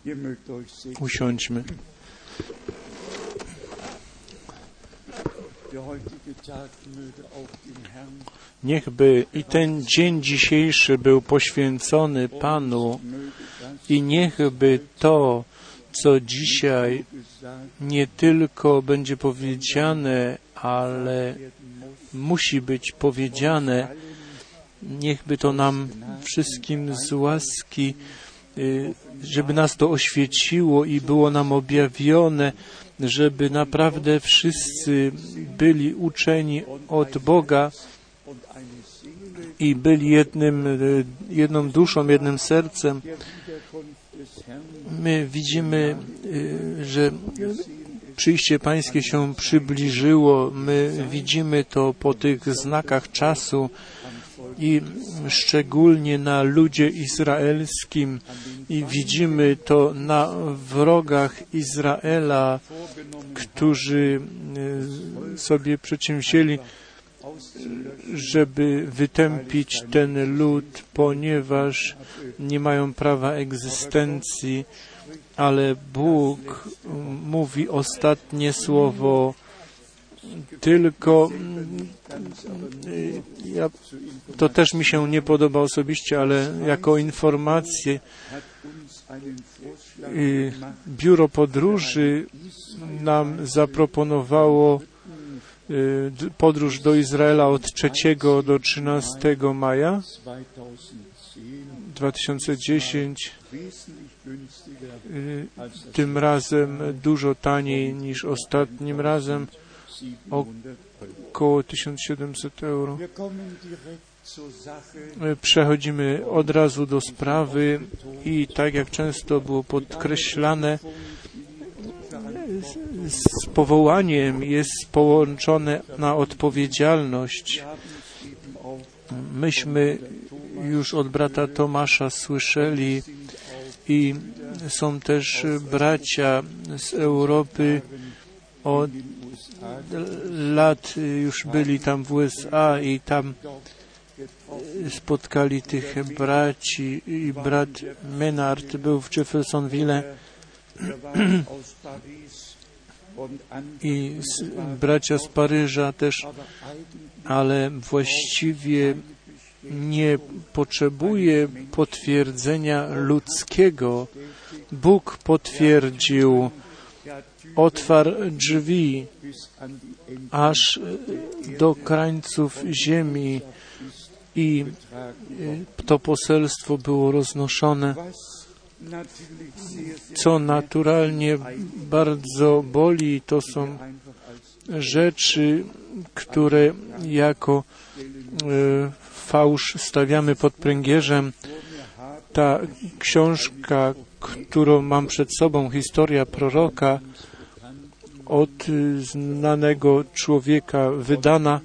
Usiądźmy. Niechby i ten dzień dzisiejszy był poświęcony Panu i niechby to, co dzisiaj nie tylko będzie powiedziane, ale musi być powiedziane, niechby to nam wszystkim z łaski, żeby nas to oświeciło i było nam objawione, żeby naprawdę wszyscy byli uczeni od Boga i byli jedną duszą, jednym sercem. My widzimy, że przyjście Pańskie się przybliżyło. My widzimy to po tych znakach czasu i szczególnie na ludzie izraelskim i widzimy to na wrogach Izraela, którzy sobie przedsięwzięli, żeby wytępić ten lud, ponieważ nie mają prawa egzystencji, ale Bóg mówi ostatnie słowo. Tylko to też mi się nie podoba osobiście, ale jako informację Biuro Podróży nam zaproponowało podróż do Izraela od 3 do 13 maja 2010. Tym razem dużo taniej niż ostatnim razem, około 1700 euro. Przechodzimy od razu do sprawy i tak jak często było podkreślane, z powołaniem jest połączone na odpowiedzialność. Myśmy już od brata Tomasza słyszeli i są też bracia z Europy, od lat już byli tam w USA i tam spotkali tych braci i brat Menard był w Jeffersonville i bracia z Paryża też, ale właściwie nie potrzebuje potwierdzenia ludzkiego. Bóg potwierdził, otwarł drzwi aż do krańców ziemi i to poselstwo było roznoszone, co naturalnie bardzo boli. To są rzeczy, które jako fałsz stawiamy pod pręgierzem. Ta książka, którą mam przed sobą, historia proroka, od znanego człowieka wydana.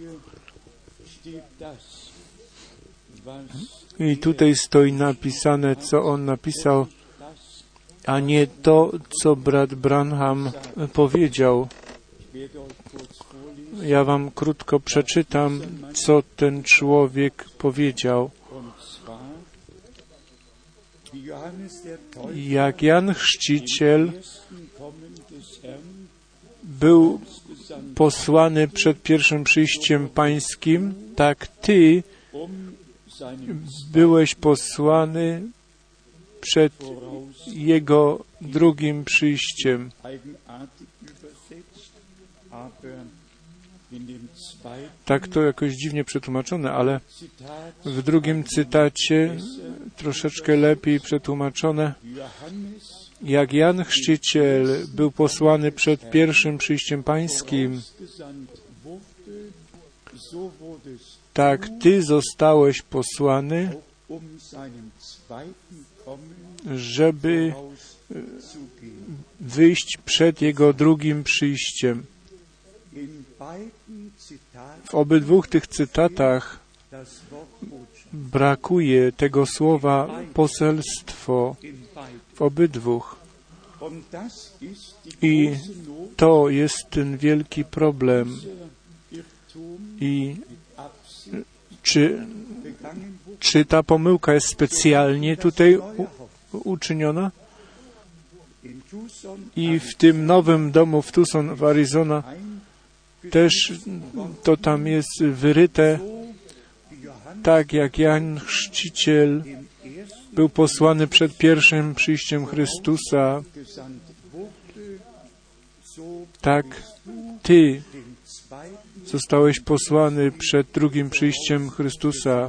I tutaj stoi napisane, co on napisał, a nie to, co brat Branham powiedział. Ja wam krótko przeczytam, co ten człowiek powiedział. Jak Jan Chrzciciel był posłany przed pierwszym przyjściem Pańskim, tak Ty byłeś posłany przed Jego drugim przyjściem. Tak to jakoś dziwnie przetłumaczone, ale w drugim cytacie troszeczkę lepiej przetłumaczone. Jak Jan Chrzciciel był posłany przed pierwszym przyjściem Pańskim, tak Ty zostałeś posłany, żeby wyjść przed Jego drugim przyjściem. W obydwu tych cytatach brakuje tego słowa poselstwo. W obydwu. I to jest ten wielki problem. I czy ta pomyłka jest specjalnie tutaj uczyniona? I w tym nowym domu w Tucson w Arizona też to tam jest wyryte, tak jak Jan Chrzciciel był posłany przed pierwszym przyjściem Chrystusa, tak Ty zostałeś posłany przed drugim przyjściem Chrystusa.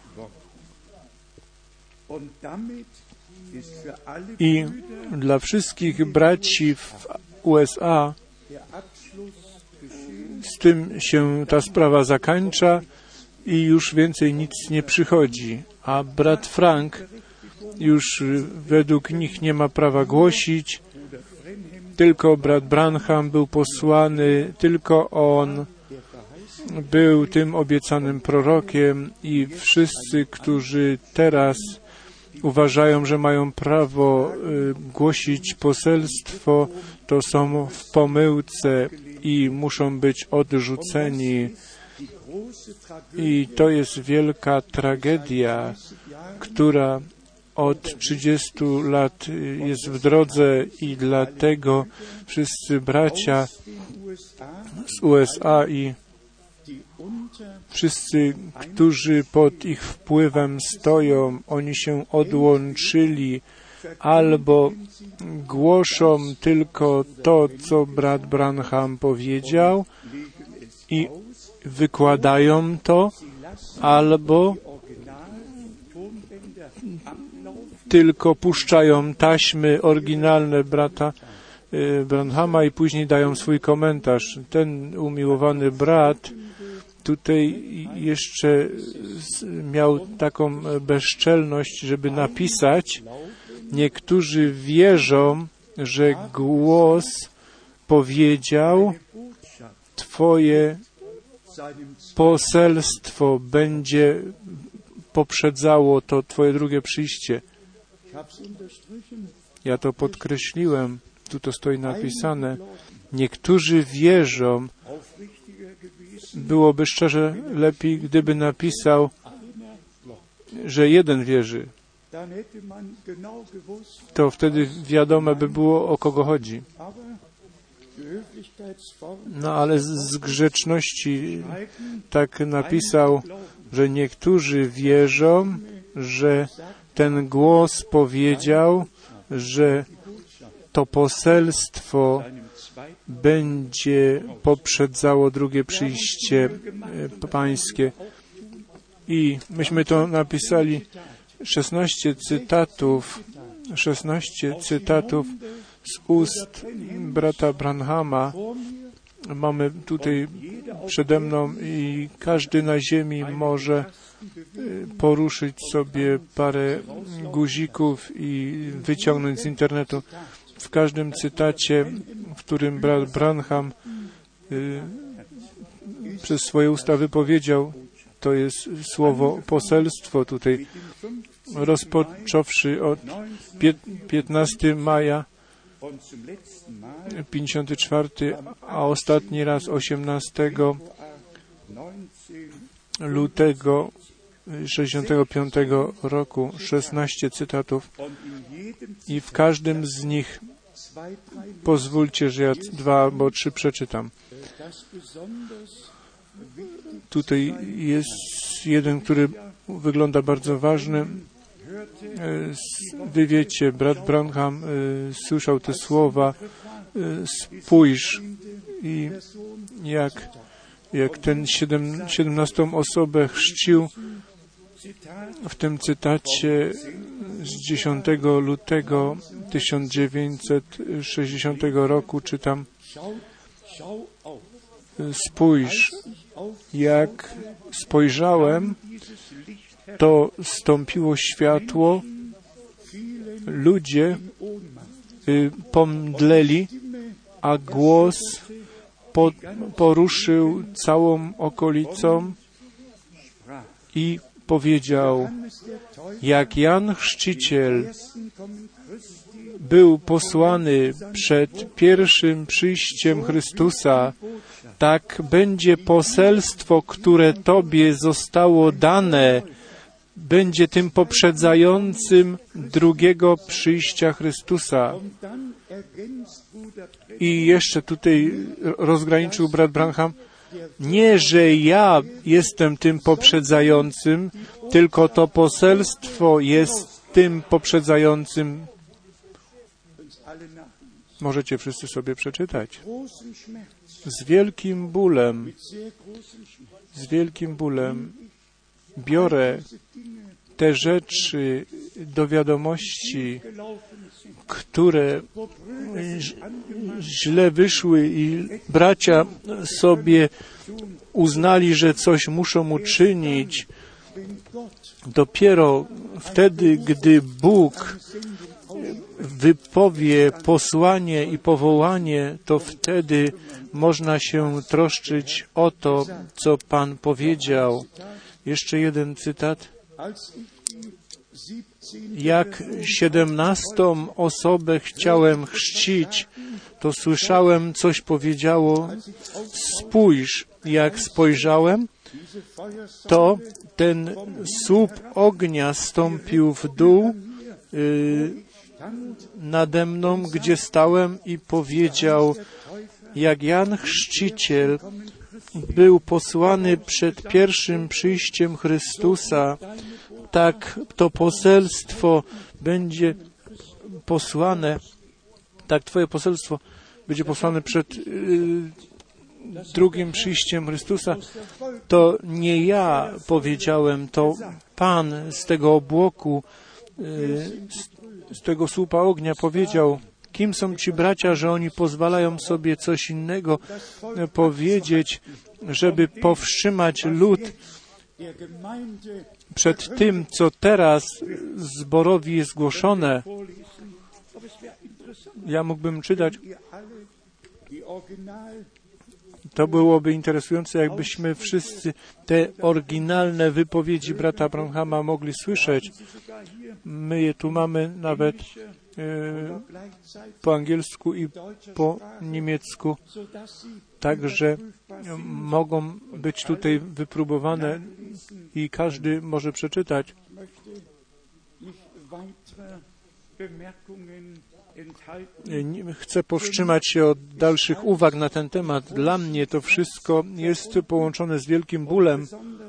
I dla wszystkich braci w USA z tym się ta sprawa zakończa i już więcej nic nie przychodzi. A brat Frank już według nich nie ma prawa głosić, tylko brat Branham był posłany, tylko on był tym obiecanym prorokiem i wszyscy, którzy teraz uważają, że mają prawo głosić poselstwo, to są w pomyłce i muszą być odrzuceni. I to jest wielka tragedia, która od 30 lat jest w drodze i dlatego wszyscy bracia z USA i wszyscy, którzy pod ich wpływem stoją, oni się odłączyli albo głoszą tylko to, co brat Branham powiedział i wykładają to, albo tylko puszczają taśmy oryginalne brata Branhama i później dają swój komentarz. Ten umiłowany brat tutaj jeszcze miał taką bezczelność, żeby napisać: niektórzy wierzą, że głos powiedział, Twoje poselstwo będzie poprzedzało to Twoje drugie przyjście. Ja to podkreśliłem, tu to stoi napisane. Niektórzy wierzą, byłoby szczerze lepiej, gdyby napisał, że jeden wierzy. To wtedy wiadome by było, o kogo chodzi. No ale z grzeczności tak napisał, że niektórzy wierzą, że ten głos powiedział, że to poselstwo będzie poprzedzało drugie przyjście pańskie. I myśmy to napisali 16 cytatów z ust brata Branhama. Mamy tutaj przede mną i każdy na ziemi może poruszyć sobie parę guzików i wyciągnąć z internetu. W każdym cytacie, w którym brat Branham przez swoje usta wypowiedział, to jest słowo poselstwo tutaj, rozpocząwszy od 15 maja 54, a ostatni raz 18 lutego 65 roku, 16 cytatów i w każdym z nich pozwólcie, że ja 2 albo 3 przeczytam. Tutaj jest jeden, który wygląda bardzo ważny. Wy wiecie, brat Branham słyszał te słowa: spójrz, i jak ten 17 osobę chrzcił, w tym cytacie z 10 lutego 1960 roku czytam: spójrz, jak spojrzałem, to zstąpiło światło, ludzie pomdleli, a głos poruszył całą okolicą i powiedział: jak Jan Chrzciciel był posłany przed pierwszym przyjściem Chrystusa, tak będzie poselstwo, które Tobie zostało dane będzie tym poprzedzającym drugiego przyjścia Chrystusa. I jeszcze tutaj rozgraniczył brat Branham, nie, że ja jestem tym poprzedzającym, tylko to poselstwo jest tym poprzedzającym. Możecie wszyscy sobie przeczytać. Z wielkim bólem biorę te rzeczy do wiadomości, które źle wyszły i bracia sobie uznali, że coś muszą uczynić. Dopiero wtedy, gdy Bóg wypowie posłanie i powołanie, to wtedy można się troszczyć o to, co Pan powiedział. Jeszcze jeden cytat. Jak 17 osobę chciałem chrzcić, to słyszałem, coś powiedziało, spójrz. Jak spojrzałem, to ten słup ognia stąpił w dół nade mną, gdzie stałem, i powiedział, jak Jan Chrzciciel był posłany przed pierwszym przyjściem Chrystusa, tak to poselstwo będzie posłane, tak Twoje poselstwo będzie posłane przed drugim przyjściem Chrystusa. To nie ja powiedziałem, to Pan z tego obłoku, z tego słupa ognia powiedział. Kim są ci bracia, że oni pozwalają sobie coś innego powiedzieć, żeby powstrzymać lud przed tym, co teraz zborowi jest głoszone. Ja mógłbym czytać. To byłoby interesujące, jakbyśmy wszyscy te oryginalne wypowiedzi brata Branhama mogli słyszeć. My je tu mamy nawet po angielsku i po niemiecku, także mogą być tutaj wypróbowane i każdy może przeczytać. Chcę powstrzymać się od dalszych uwag na ten temat. Dla mnie to wszystko jest połączone z wielkim bólem,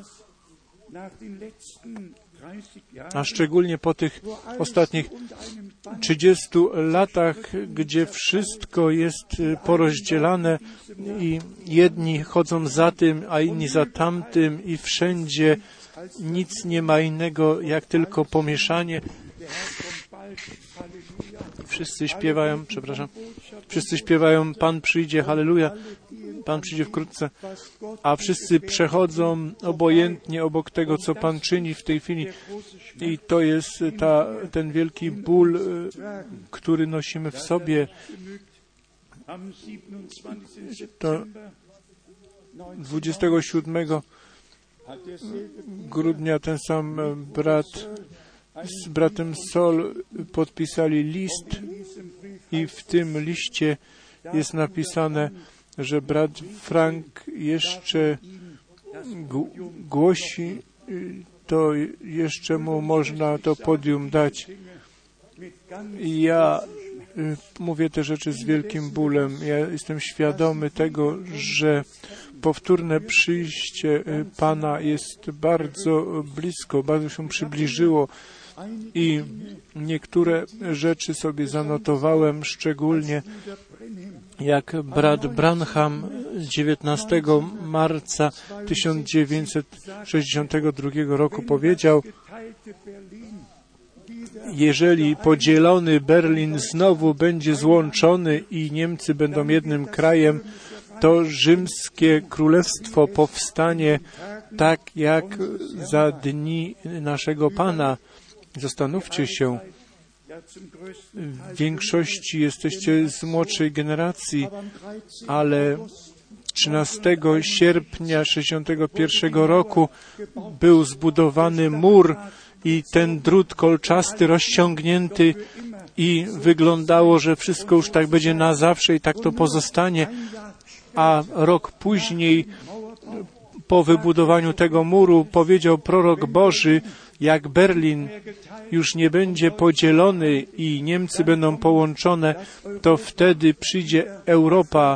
a szczególnie po tych ostatnich 30 latach, gdzie wszystko jest porozdzielane i jedni chodzą za tym, a inni za tamtym i wszędzie nic nie ma innego, jak tylko pomieszanie. Wszyscy śpiewają, Pan przyjdzie, halleluja, Pan przyjdzie wkrótce, a wszyscy przechodzą obojętnie obok tego, co Pan czyni w tej chwili. I to jest ten wielki ból, który nosimy w sobie. To 27 grudnia ten sam brat z bratem Sol podpisali list i w tym liście jest napisane, że brat Frank jeszcze głosi, to jeszcze mu można to podium dać. Ja mówię te rzeczy z wielkim bólem. Ja jestem świadomy tego, że powtórne przyjście Pana jest bardzo blisko, bardzo się przybliżyło i niektóre rzeczy sobie zanotowałem, szczególnie jak brat Branham 19 marca 1962 roku powiedział, jeżeli podzielony Berlin znowu będzie złączony i Niemcy będą jednym krajem, to rzymskie królestwo powstanie tak jak za dni naszego Pana. Zastanówcie się, w większości jesteście z młodszej generacji, ale 13 sierpnia 1961 roku był zbudowany mur i ten drut kolczasty rozciągnięty i wyglądało, że wszystko już tak będzie na zawsze i tak to pozostanie, a rok później po wybudowaniu tego muru powiedział prorok Boży, jak Berlin już nie będzie podzielony i Niemcy będą połączone, to wtedy przyjdzie Europa.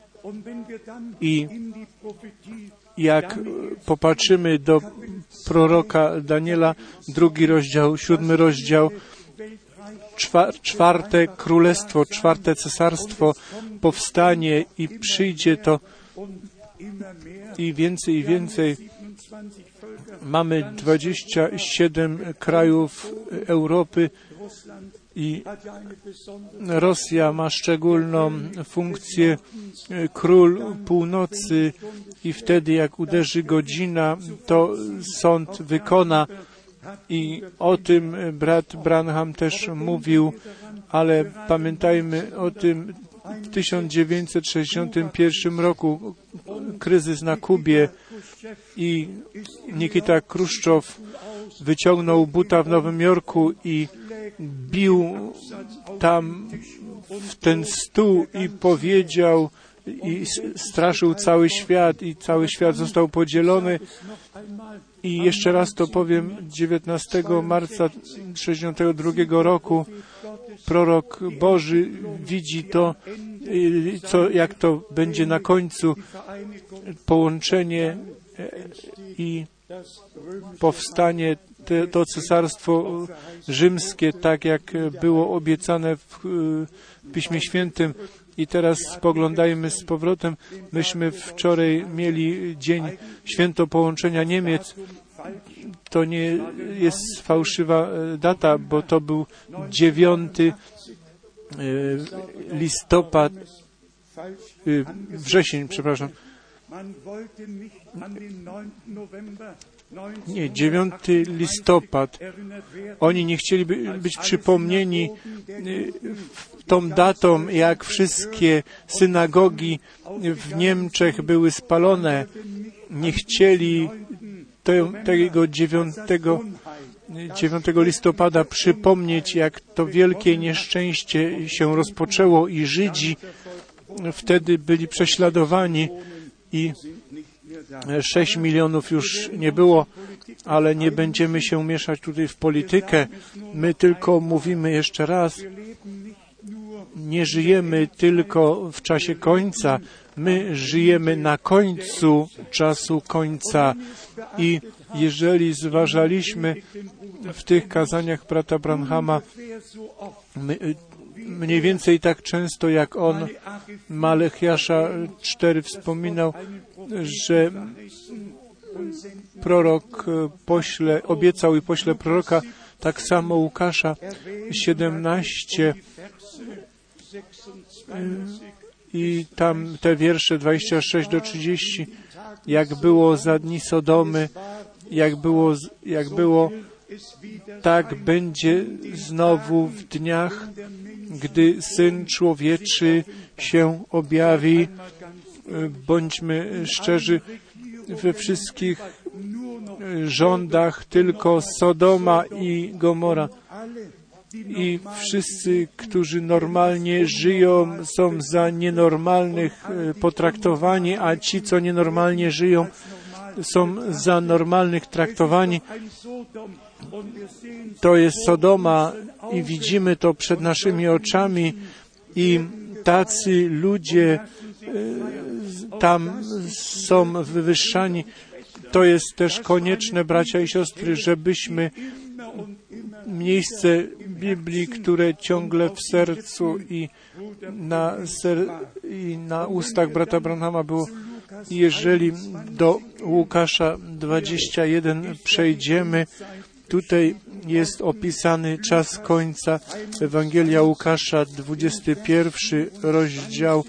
I jak popatrzymy do proroka Daniela, 2 rozdział, 7 rozdział, 4 królestwo, 4 cesarstwo powstanie i przyjdzie to i więcej. Mamy 27 krajów Europy i Rosja ma szczególną funkcję, król północy i wtedy jak uderzy godzina, to sąd wykona i o tym brat Branham też mówił, ale pamiętajmy o tym w 1961 roku kryzys na Kubie i Nikita Chruszczow wyciągnął buta w Nowym Jorku i bił tam w ten stół i powiedział i straszył cały świat i cały świat został podzielony. I jeszcze raz to powiem, 19 marca 1962 roku prorok Boży widzi to, jak to będzie na końcu, połączenie i powstanie to cesarstwo rzymskie, tak jak było obiecane w Piśmie Świętym. I teraz spoglądajmy z powrotem. Myśmy wczoraj mieli dzień święto połączenia Niemiec. To nie jest fałszywa data, bo to był 9 listopad, wrzesień, przepraszam. Nie, 9 listopad. Oni nie chcieli być przypomnieni tą datą, jak wszystkie synagogi w Niemczech były spalone. Nie chcieli tego 9 listopada przypomnieć, jak to wielkie nieszczęście się rozpoczęło i Żydzi wtedy byli prześladowani i 6 milionów już nie było, ale nie będziemy się mieszać tutaj w politykę. My tylko mówimy jeszcze raz, nie żyjemy tylko w czasie końca, my żyjemy na końcu czasu końca. I jeżeli zważaliśmy w tych kazaniach brata Branhama, mniej więcej tak często jak on Malechiasza 4 wspominał, że prorok obiecał i pośle proroka, tak samo Łukasza 17 i tam te wiersze 26 do 30, jak było za dni Sodomy, jak było, tak będzie znowu w dniach, gdy Syn Człowieczy się objawi. Bądźmy szczerzy, we wszystkich rządach tylko Sodoma i Gomora. I wszyscy, którzy normalnie żyją, są za nienormalnych potraktowani, a ci, co nienormalnie żyją, są za normalnych traktowani. To jest Sodoma i widzimy to przed naszymi oczami i tacy ludzie tam są wywyższani. To jest też konieczne, bracia i siostry, żebyśmy miejsce Biblii, które ciągle w sercu i na ustach brata Branhama było. Jeżeli do Łukasza 21 przejdziemy, tutaj jest opisany czas końca. Ewangelia Łukasza, 21 rozdział,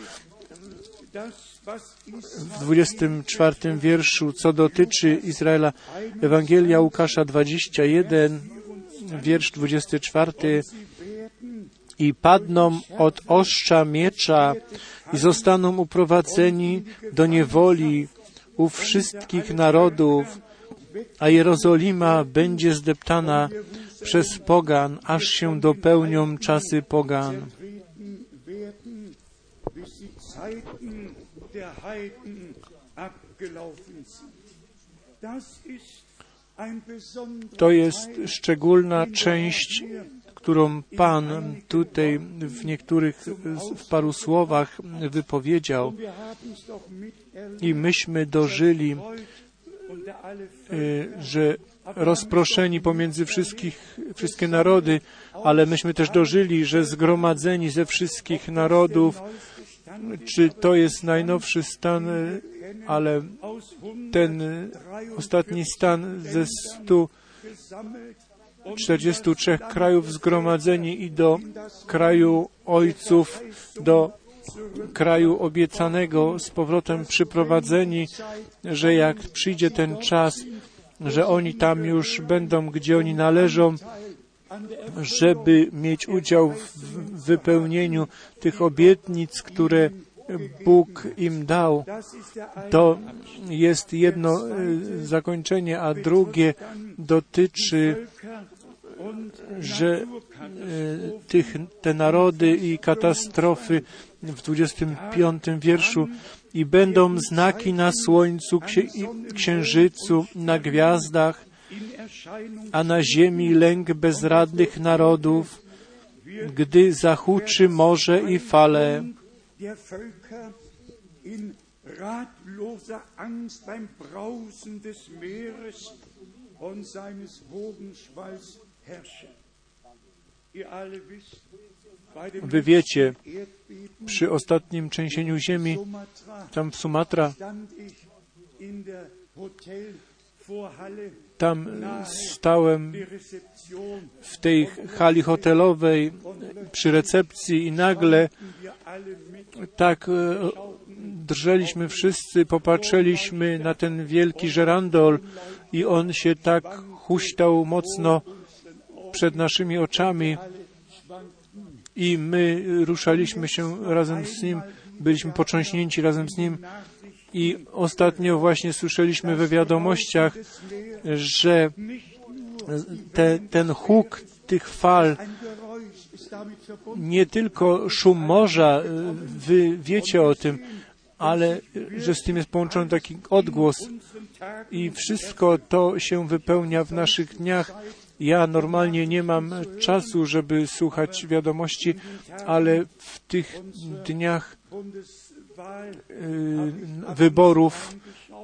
w 24 wierszu, co dotyczy Izraela. Ewangelia Łukasza 21, wiersz 24. I padną od ostrza miecza i zostaną uprowadzeni do niewoli u wszystkich narodów, a Jerozolima będzie zdeptana przez pogan, aż się dopełnią czasy pogan. To jest szczególna część, którą Pan tutaj w paru słowach wypowiedział. I myśmy dożyli, że rozproszeni pomiędzy wszystkie narody, ale myśmy też dożyli, że zgromadzeni ze wszystkich narodów, czy to jest najnowszy stan, ale ten ostatni stan ze 143 krajów zgromadzeni i do kraju ojców, do kraju obiecanego z powrotem przyprowadzeni, że jak przyjdzie ten czas, że oni tam już będą, gdzie oni należą, żeby mieć udział w wypełnieniu tych obietnic, które Bóg im dał. To jest jedno zakończenie, a drugie dotyczy, że te narody i katastrofy w 25 wierszu i będą znaki na słońcu, księżycu, na gwiazdach, a na ziemi lęk bezradnych narodów, gdy zahuczy morze i fale. Wy wiecie, przy ostatnim trzęsieniu ziemi, tam w Sumatra, tam stałem w tej hali hotelowej przy recepcji i nagle tak drżeliśmy wszyscy, popatrzyliśmy na ten wielki żerandol i on się tak huśtał mocno przed naszymi oczami i my ruszaliśmy się razem z nim, byliśmy potrząśnięci razem z nim i ostatnio właśnie słyszeliśmy we wiadomościach, że ten huk tych fal, nie tylko szum morza, wy wiecie o tym, ale że z tym jest połączony taki odgłos i wszystko to się wypełnia w naszych dniach. Ja normalnie nie mam czasu, żeby słuchać wiadomości, ale w tych dniach wyborów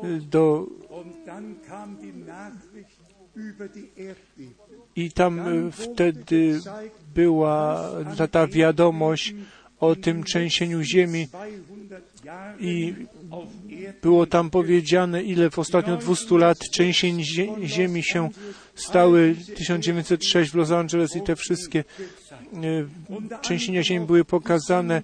i tam wtedy była ta wiadomość o tym trzęsieniu ziemi i było tam powiedziane, ile w ostatnich 200 lat trzęsień ziemi się stały. 1906 w Los Angeles i te wszystkie trzęsienia ziemi były pokazane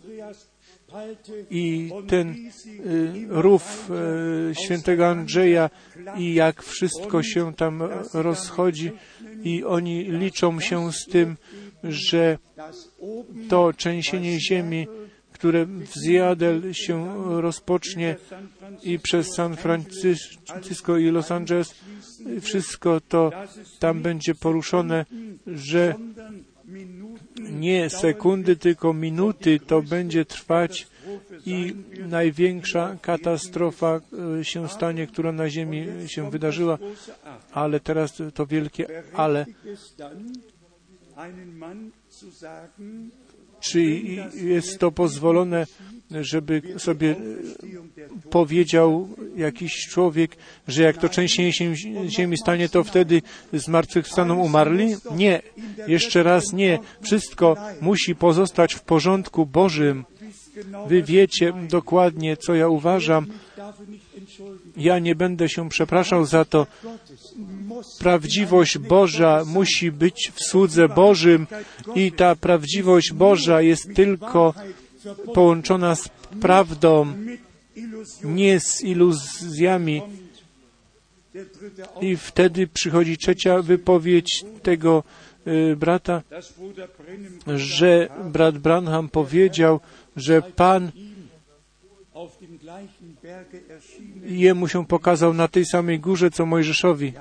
i ten rów świętego Andrzeja i jak wszystko się tam rozchodzi i oni liczą się z tym, że to trzęsienie ziemi, które w Seattle się rozpocznie i przez San Francisco i Los Angeles, wszystko to tam będzie poruszone, że nie sekundy, tylko minuty to będzie trwać i największa katastrofa się stanie, która na ziemi się wydarzyła. Ale teraz to wielkie ale. Czy jest to pozwolone, żeby sobie powiedział jakiś człowiek, że jak to trzęsienie się ziemi stanie, to wtedy zmartwychwstaną umarli? Nie. Jeszcze raz nie. Wszystko musi pozostać w porządku Bożym. Wy wiecie dokładnie, co ja uważam. Ja nie będę się przepraszał za to. Prawdziwość Boża musi być w słudze Bożym i ta prawdziwość Boża jest tylko połączona z prawdą, nie z iluzjami. I wtedy przychodzi trzecia wypowiedź tego brata, że brat Branham powiedział, że Pan jemu się pokazał na tej samej górze, co Mojżeszowi.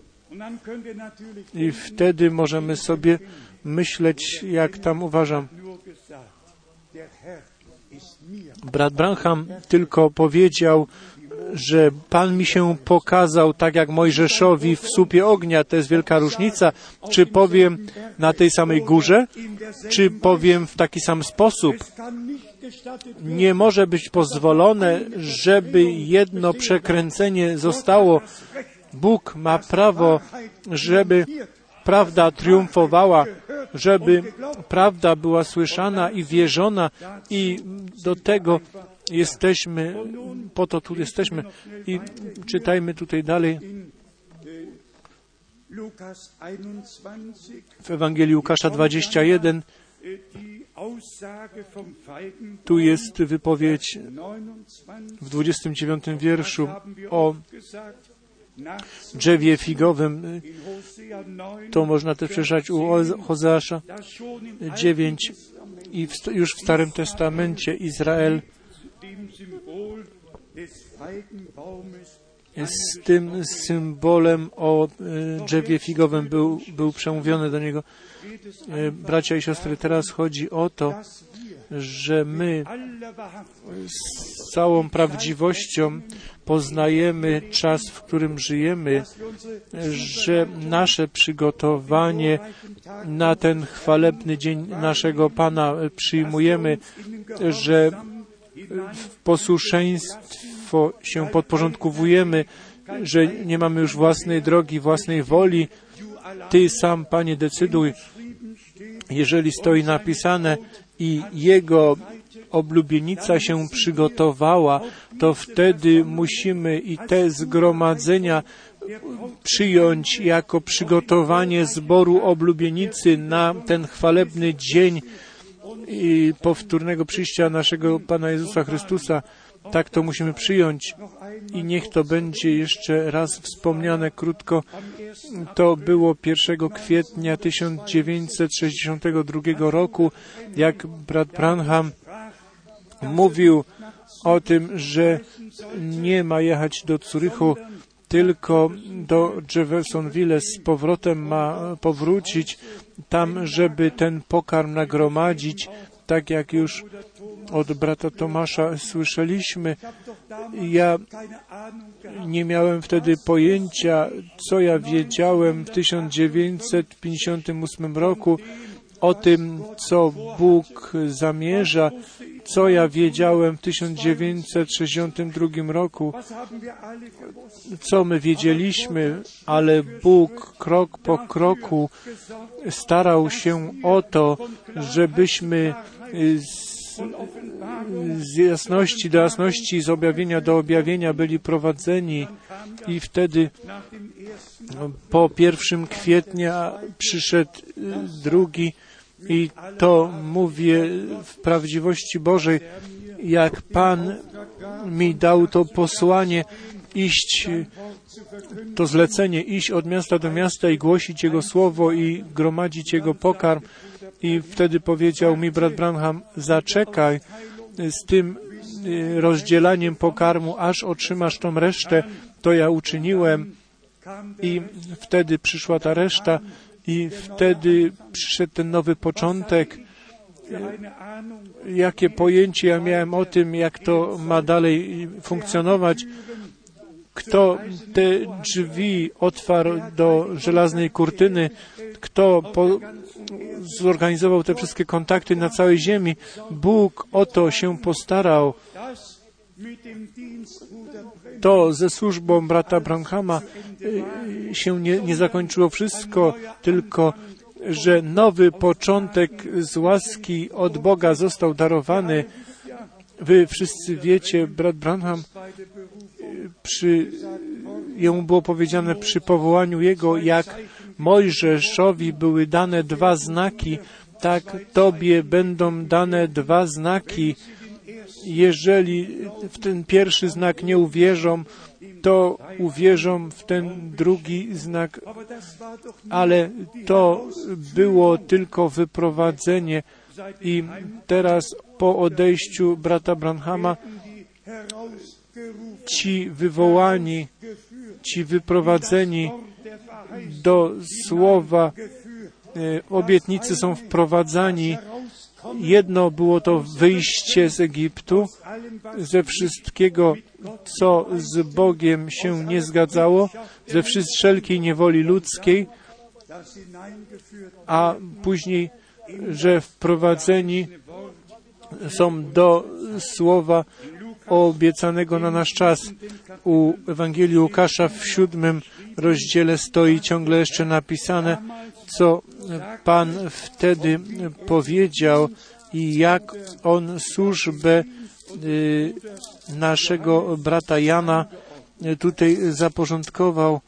I wtedy możemy sobie myśleć, jak tam uważam. Brat Branham tylko powiedział, że Pan mi się pokazał tak jak Mojżeszowi w słupie ognia. To jest wielka różnica. Czy powiem na tej samej górze, czy powiem w taki sam sposób. Nie może być pozwolone, żeby jedno przekręcenie zostało. Bóg ma prawo, żeby prawda triumfowała, żeby prawda była słyszana i wierzona, i do tego jesteśmy, po to tu jesteśmy. I czytajmy tutaj dalej. W Ewangelii Łukasza 21 tu jest wypowiedź w 29 wierszu o drzewie figowym. To można też przeczytać u Hozeasza 9 i już w Starym Testamencie Izrael z tym symbolem o drzewie figowym był przemówiony do niego. Bracia i siostry, teraz chodzi o to, że my z całą prawdziwością poznajemy czas, w którym żyjemy, że nasze przygotowanie na ten chwalebny dzień naszego Pana przyjmujemy, że w posłuszeństwo się podporządkowujemy, że nie mamy już własnej drogi, własnej woli. Ty sam, Panie, decyduj. Jeżeli stoi napisane i Jego oblubienica się przygotowała, to wtedy musimy i te zgromadzenia przyjąć jako przygotowanie zboru oblubienicy na ten chwalebny dzień i powtórnego przyjścia naszego Pana Jezusa Chrystusa. Tak to musimy przyjąć. I niech to będzie jeszcze raz wspomniane krótko. To było 1 kwietnia 1962 roku, jak brat Branham mówił o tym, że nie ma jechać do Zurychu, tylko do Jeffersonville, z powrotem ma powrócić tam, żeby ten pokarm nagromadzić, tak jak już od brata Tomasza słyszeliśmy. Ja nie miałem wtedy pojęcia, co ja wiedziałem w 1958 roku o tym, co Bóg zamierza, co ja wiedziałem w 1962 roku, co my wiedzieliśmy, ale Bóg krok po kroku starał się o to, żebyśmy z jasności do jasności, z objawienia do objawienia byli prowadzeni. I wtedy po 1 kwietnia przyszedł drugi, i to mówię w prawdziwości Bożej, jak Pan mi dał to posłanie, iść, to zlecenie, iść od miasta do miasta i głosić Jego słowo i gromadzić Jego pokarm. I wtedy powiedział mi brat Branham, zaczekaj z tym rozdzielaniem pokarmu, aż otrzymasz tą resztę. To ja uczyniłem i wtedy przyszła ta reszta i wtedy przyszedł ten nowy początek. Jakie pojęcie ja miałem o tym, jak to ma dalej funkcjonować. Kto te drzwi otwarł do żelaznej kurtyny, kto zorganizował te wszystkie kontakty na całej ziemi. Bóg o to się postarał. To ze służbą brata Branhama się nie zakończyło wszystko, tylko że nowy początek z łaski od Boga został darowany. Wy wszyscy wiecie, brat Branham, jemu było powiedziane przy powołaniu jego, jak Mojżeszowi były dane 2 znaki, tak Tobie będą dane 2 znaki. Jeżeli w ten pierwszy znak nie uwierzą, to uwierzą w ten drugi znak, ale to było tylko wyprowadzenie. I teraz po odejściu brata Branhama ci wywołani, ci wyprowadzeni do słowa obietnicy są wprowadzani Jedno było to wyjście z Egiptu, ze wszystkiego, co z Bogiem się nie zgadzało, ze wszelkiej niewoli ludzkiej, a później, że wprowadzeni są do słowa obiecanego na nasz czas. U Ewangelii Łukasza w 7 rozdziale stoi ciągle jeszcze napisane, co Pan wtedy powiedział i jak On służbę naszego brata Jana tutaj zaporządkował.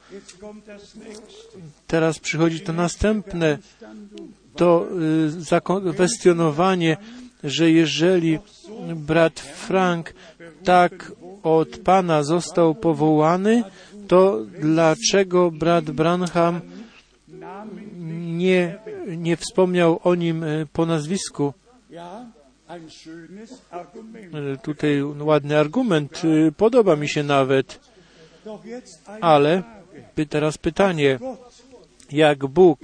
Teraz przychodzi to następne, to kwestionowanie, że jeżeli brat Frank tak od Pana został powołany, to dlaczego brat Branham nie wspomniał o nim po nazwisku? Tutaj ładny argument, podoba mi się nawet, ale teraz pytanie, jak Bóg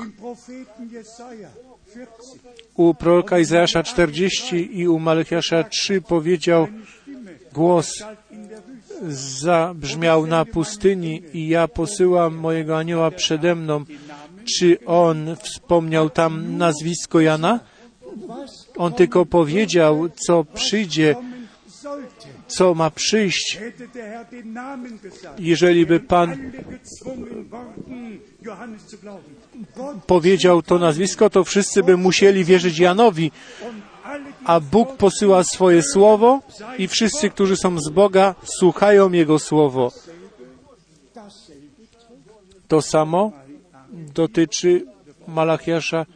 u proroka Izajasza 40 i u Malachiasza 3 powiedział, głos zabrzmiał na pustyni i ja posyłam mojego anioła przede mną. Czy on wspomniał tam nazwisko Jana? On tylko powiedział, co przyjdzie, co ma przyjść. Jeżeli by Pan powiedział to nazwisko, to wszyscy by musieli wierzyć Janowi. A Bóg posyła swoje słowo i wszyscy, którzy są z Boga, słuchają Jego słowo. To samo dotyczy Malachiasza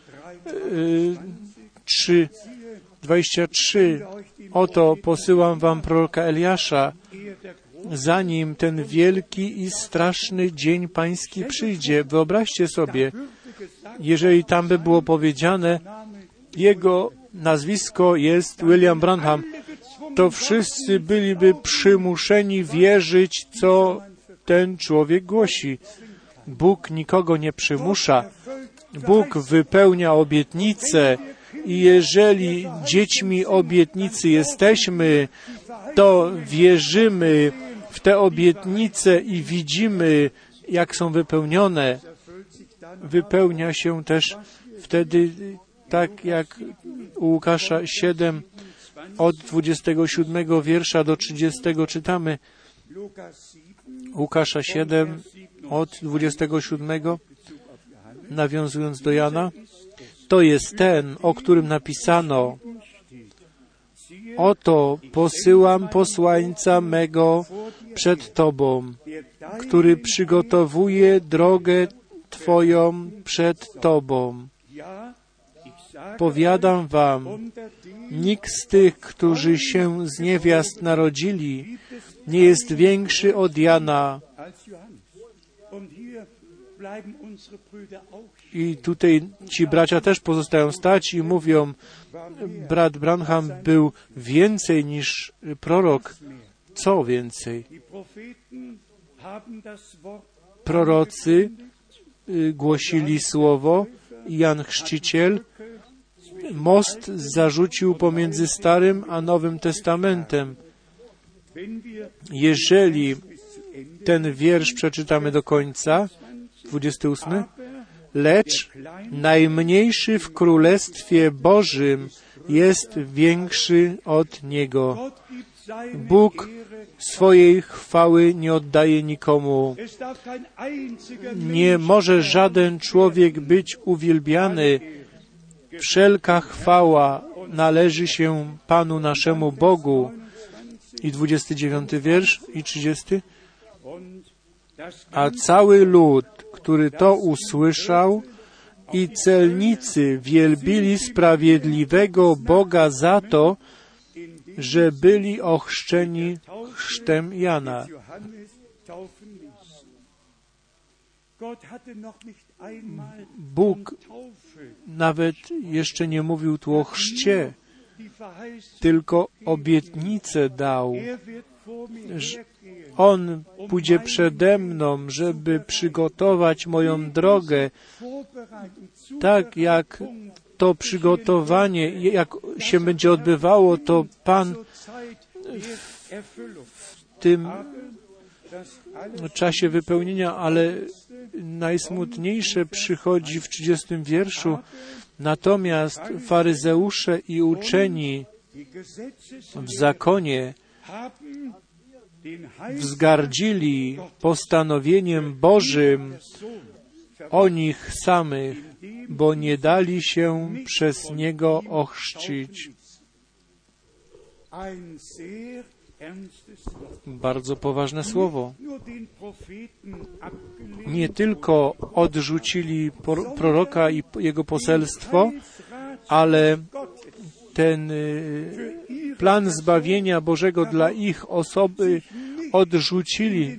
3:23. Oto posyłam wam proroka Eliasza, zanim ten wielki i straszny dzień pański przyjdzie. Wyobraźcie sobie, jeżeli tam by było powiedziane, jego nazwisko jest William Branham, to wszyscy byliby przymuszeni wierzyć, co ten człowiek głosi. Bóg nikogo nie przymusza. Bóg wypełnia obietnice i jeżeli dziećmi obietnicy jesteśmy, to wierzymy w te obietnice i widzimy, jak są wypełnione. Wypełnia się też wtedy, tak jak u Łukasza 7, od 27 wiersza do 30 czytamy. Łukasza 7, od 27, nawiązując do Jana, to jest ten, o którym napisano, oto posyłam posłańca mego przed Tobą, który przygotowuje drogę Twoją przed Tobą. Powiadam wam, nikt z tych, którzy się z niewiast narodzili, nie jest większy od Jana. I tutaj ci bracia też pozostają stać i mówią, brat Branham był więcej niż prorok. Co więcej? Prorocy głosili słowo, Jan Chrzciciel most zarzucił pomiędzy Starym a Nowym Testamentem. Jeżeli ten wiersz przeczytamy do końca, 28, lecz najmniejszy w Królestwie Bożym jest większy od Niego. Bóg swojej chwały nie oddaje nikomu. Nie może żaden człowiek być uwielbiany. Wszelka chwała należy się Panu naszemu Bogu. I 29 wiersz i 30. A cały lud, który to usłyszał, i celnicy wielbili sprawiedliwego Boga za to, że byli ochrzczeni chrztem Jana. Bóg nawet jeszcze nie mówił tu o chrzcie, tylko obietnicę dał. On pójdzie przede mną, żeby przygotować moją drogę, tak jak to przygotowanie, jak się będzie odbywało, to Pan w tym czasie wypełnienia, ale najsmutniejsze przychodzi w 30 wierszu. Natomiast faryzeusze i uczeni w zakonie wzgardzili postanowieniem Bożym o nich samych, bo nie dali się przez Niego ochrzcić. Bardzo poważne słowo. Nie tylko odrzucili proroka i jego poselstwo, ale ten plan zbawienia Bożego dla ich osoby odrzucili.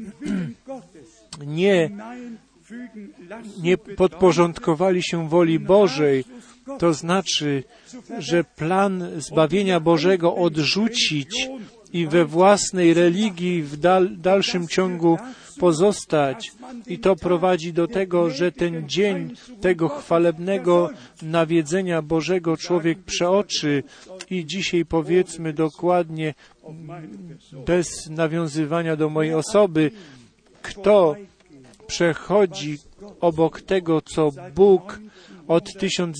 Nie podporządkowali się woli Bożej. To znaczy, że plan zbawienia Bożego odrzucić i we własnej religii w dalszym ciągu pozostać. I to prowadzi do tego, że ten dzień tego chwalebnego nawiedzenia Bożego człowiek przeoczy. I dzisiaj powiedzmy dokładnie, bez nawiązywania do mojej osoby, kto przechodzi obok tego, co Bóg od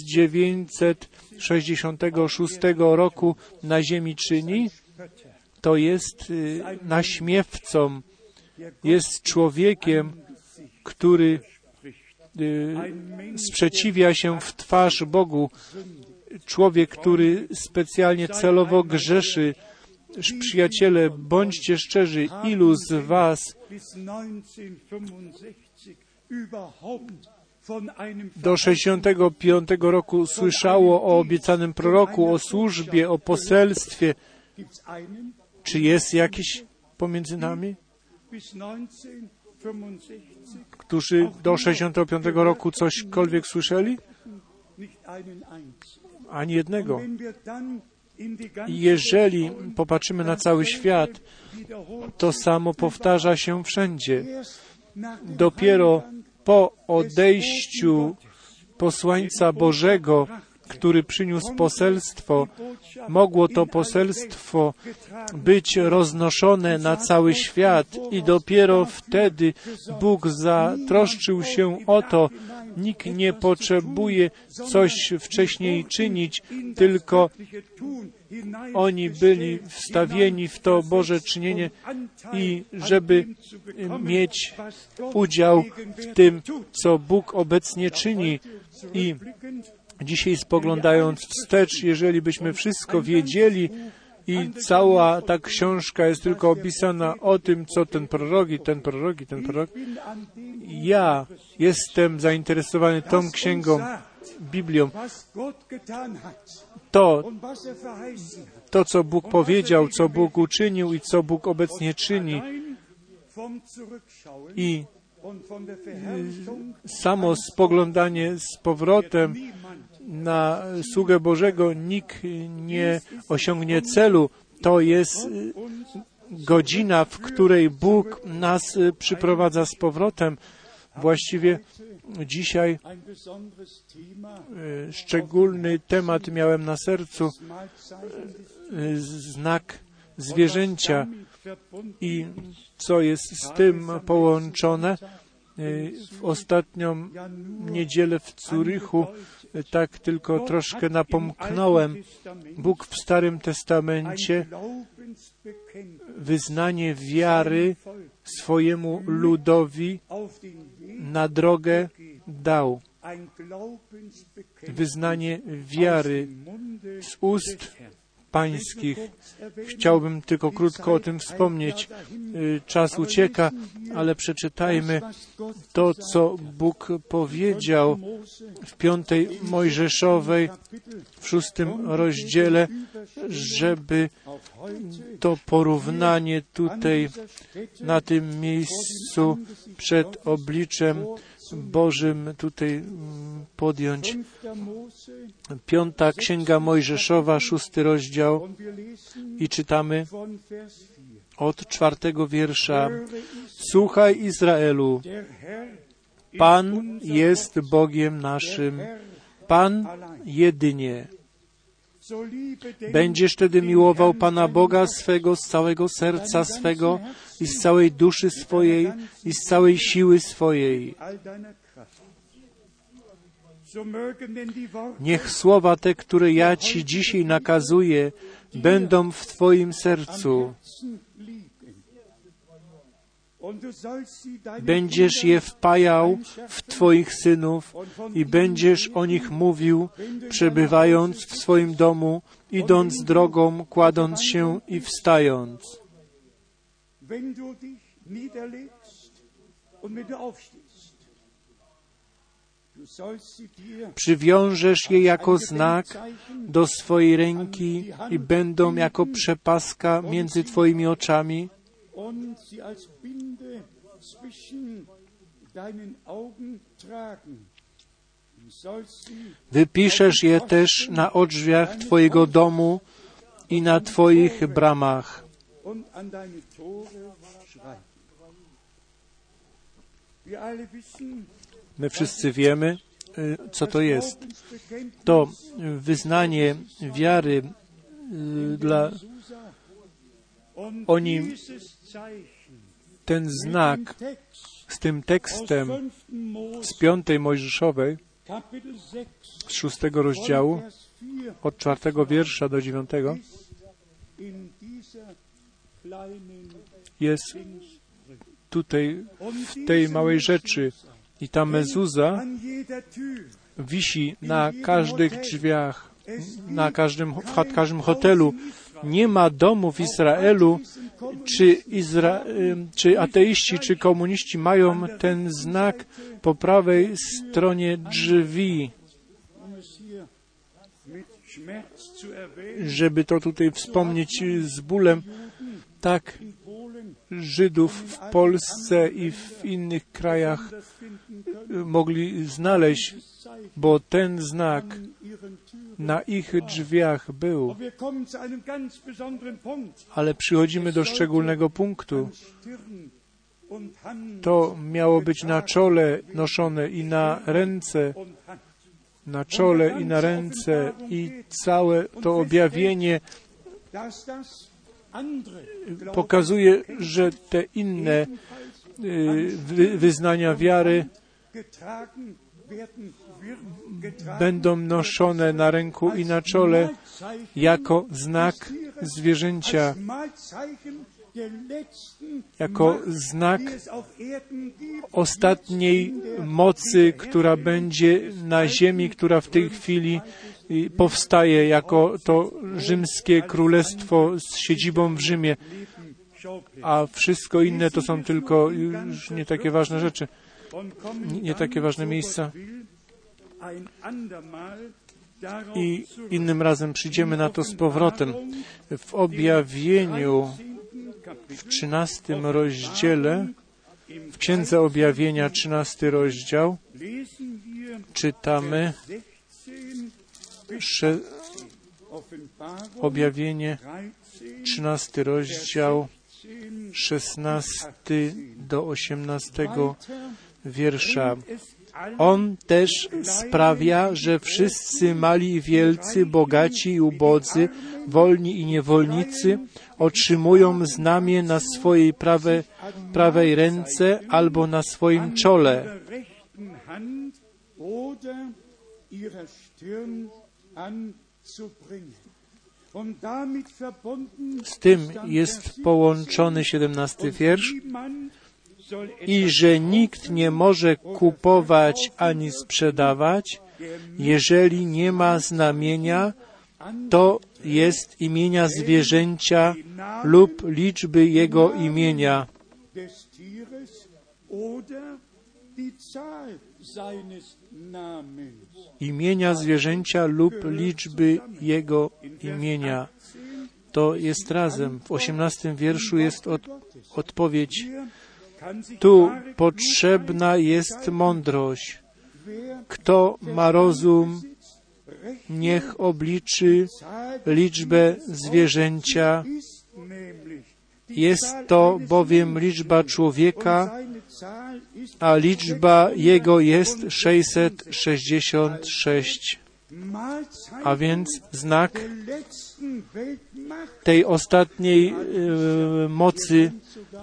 1966 roku na ziemi czyni, to jest naśmiewcą, jest człowiekiem, który sprzeciwia się w twarz Bogu, człowiek, który specjalnie celowo grzeszy. Przyjaciele, bądźcie szczerzy, ilu z Was do 65 roku słyszało o obiecanym proroku, o służbie, o poselstwie. Czy jest jakiś pomiędzy nami, którzy do 65 roku cośkolwiek słyszeli? Ani jednego. Jeżeli popatrzymy na cały świat, to samo powtarza się wszędzie. Dopiero po odejściu posłańca Bożego, który przyniósł poselstwo, mogło to poselstwo być roznoszone na cały świat i dopiero wtedy Bóg zatroszczył się o to. Nikt nie potrzebuje coś wcześniej czynić, tylko oni byli wstawieni w to Boże czynienie i żeby mieć udział w tym, co Bóg obecnie czyni. I dzisiaj spoglądając wstecz, jeżeli byśmy wszystko wiedzieli i cała ta książka jest tylko opisana o tym, co ten prorok i ten prorok i ten prorok. Ja jestem zainteresowany tą księgą, Biblią. To, co Bóg powiedział, co Bóg uczynił i co Bóg obecnie czyni. I samo spoglądanie z powrotem na sługę Bożego, nikt nie osiągnie celu. To jest godzina, w której Bóg nas przyprowadza z powrotem. Właściwie dzisiaj szczególny temat miałem na sercu, znak zwierzęcia i co jest z tym połączone. W ostatnią niedzielę w Zurychu tak tylko troszkę napomknąłem. Bóg w Starym Testamencie wyznanie wiary swojemu ludowi na drogę dał. Wyznanie wiary z ust pańskich. Chciałbym tylko krótko o tym wspomnieć. Czas ucieka, ale przeczytajmy to, co Bóg powiedział w 5 Mojżeszowej, w 6 rozdziale, żeby to porównanie tutaj na tym miejscu przed obliczem Bożym tutaj podjąć. 5 Księga Mojżeszowa, 6 rozdział i czytamy od 4 wiersza. Słuchaj, Izraelu, Pan jest Bogiem naszym, Pan jedynie. Będziesz wtedy miłował Pana Boga swego z całego serca swego i z całej duszy swojej i z całej siły swojej. Niech słowa te, które ja Ci dzisiaj nakazuję, będą w Twoim sercu. Będziesz je wpajał w Twoich synów i będziesz o nich mówił, przebywając w swoim domu, idąc drogą, kładąc się i wstając. Przywiążesz je jako znak do swojej ręki i będą jako przepaska między Twoimi oczami. Wypiszesz je też na drzwiach Twojego domu i na Twoich bramach. My wszyscy wiemy, co to jest. To wyznanie wiary oni ten znak z tym tekstem z 5 Mojżeszowej, z 6 rozdziału, od 4 wiersza do 9, jest tutaj w tej małej rzeczy. I ta mezuza wisi na każdych drzwiach, w każdym hotelu. Nie ma domu w Izraelu, czy ateiści, czy komuniści mają ten znak po prawej stronie drzwi. Żeby to tutaj wspomnieć z bólem, tak Żydów w Polsce i w innych krajach mogli znaleźć, bo ten znak na ich drzwiach był. Ale przychodzimy do szczególnego punktu. To miało być na czole noszone i na ręce, na czole i na ręce, i całe to objawienie pokazuje, że te inne wyznania wiary będą noszone na ręku i na czole jako znak zwierzęcia, jako znak ostatniej mocy, która będzie na ziemi, która w tej chwili powstaje jako to rzymskie królestwo z siedzibą w Rzymie, a wszystko inne to są tylko już nie takie ważne rzeczy, nie takie ważne miejsca. I innym razem przyjdziemy na to z powrotem. W objawieniu, w 13 rozdziale, w Księdze Objawienia, 13 rozdział, czytamy Objawienie, 13 rozdział, 16 do 18 wiersza. On też sprawia, że wszyscy mali i wielcy, bogaci i ubodzy, wolni i niewolnicy otrzymują znamię na swojej prawej ręce albo na swoim czole. Z tym jest połączony 17 wiersz. I że nikt nie może kupować ani sprzedawać, jeżeli nie ma znamienia, to jest imienia zwierzęcia lub liczby jego imienia. Imienia zwierzęcia lub liczby jego imienia. To jest razem. W 18 wierszu jest odpowiedź. Tu potrzebna jest mądrość. Kto ma rozum, niech obliczy liczbę zwierzęcia. Jest to bowiem liczba człowieka, a liczba jego jest 666. a więc znak tej ostatniej mocy.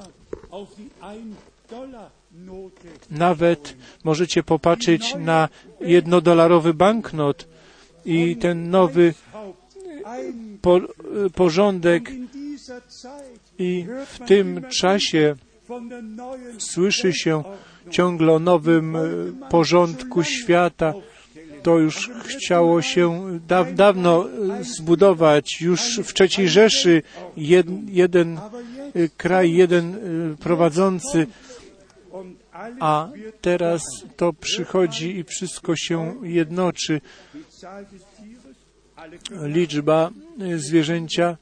Nawet możecie popatrzeć na $1 banknot i ten nowy porządek, i w tym czasie słyszy się ciągle o nowym porządku świata. To już chciało się dawno zbudować. Już w III Rzeszy jeden kraj, jeden prowadzący, a teraz to przychodzi i wszystko się jednoczy. Liczba zwierzęcia,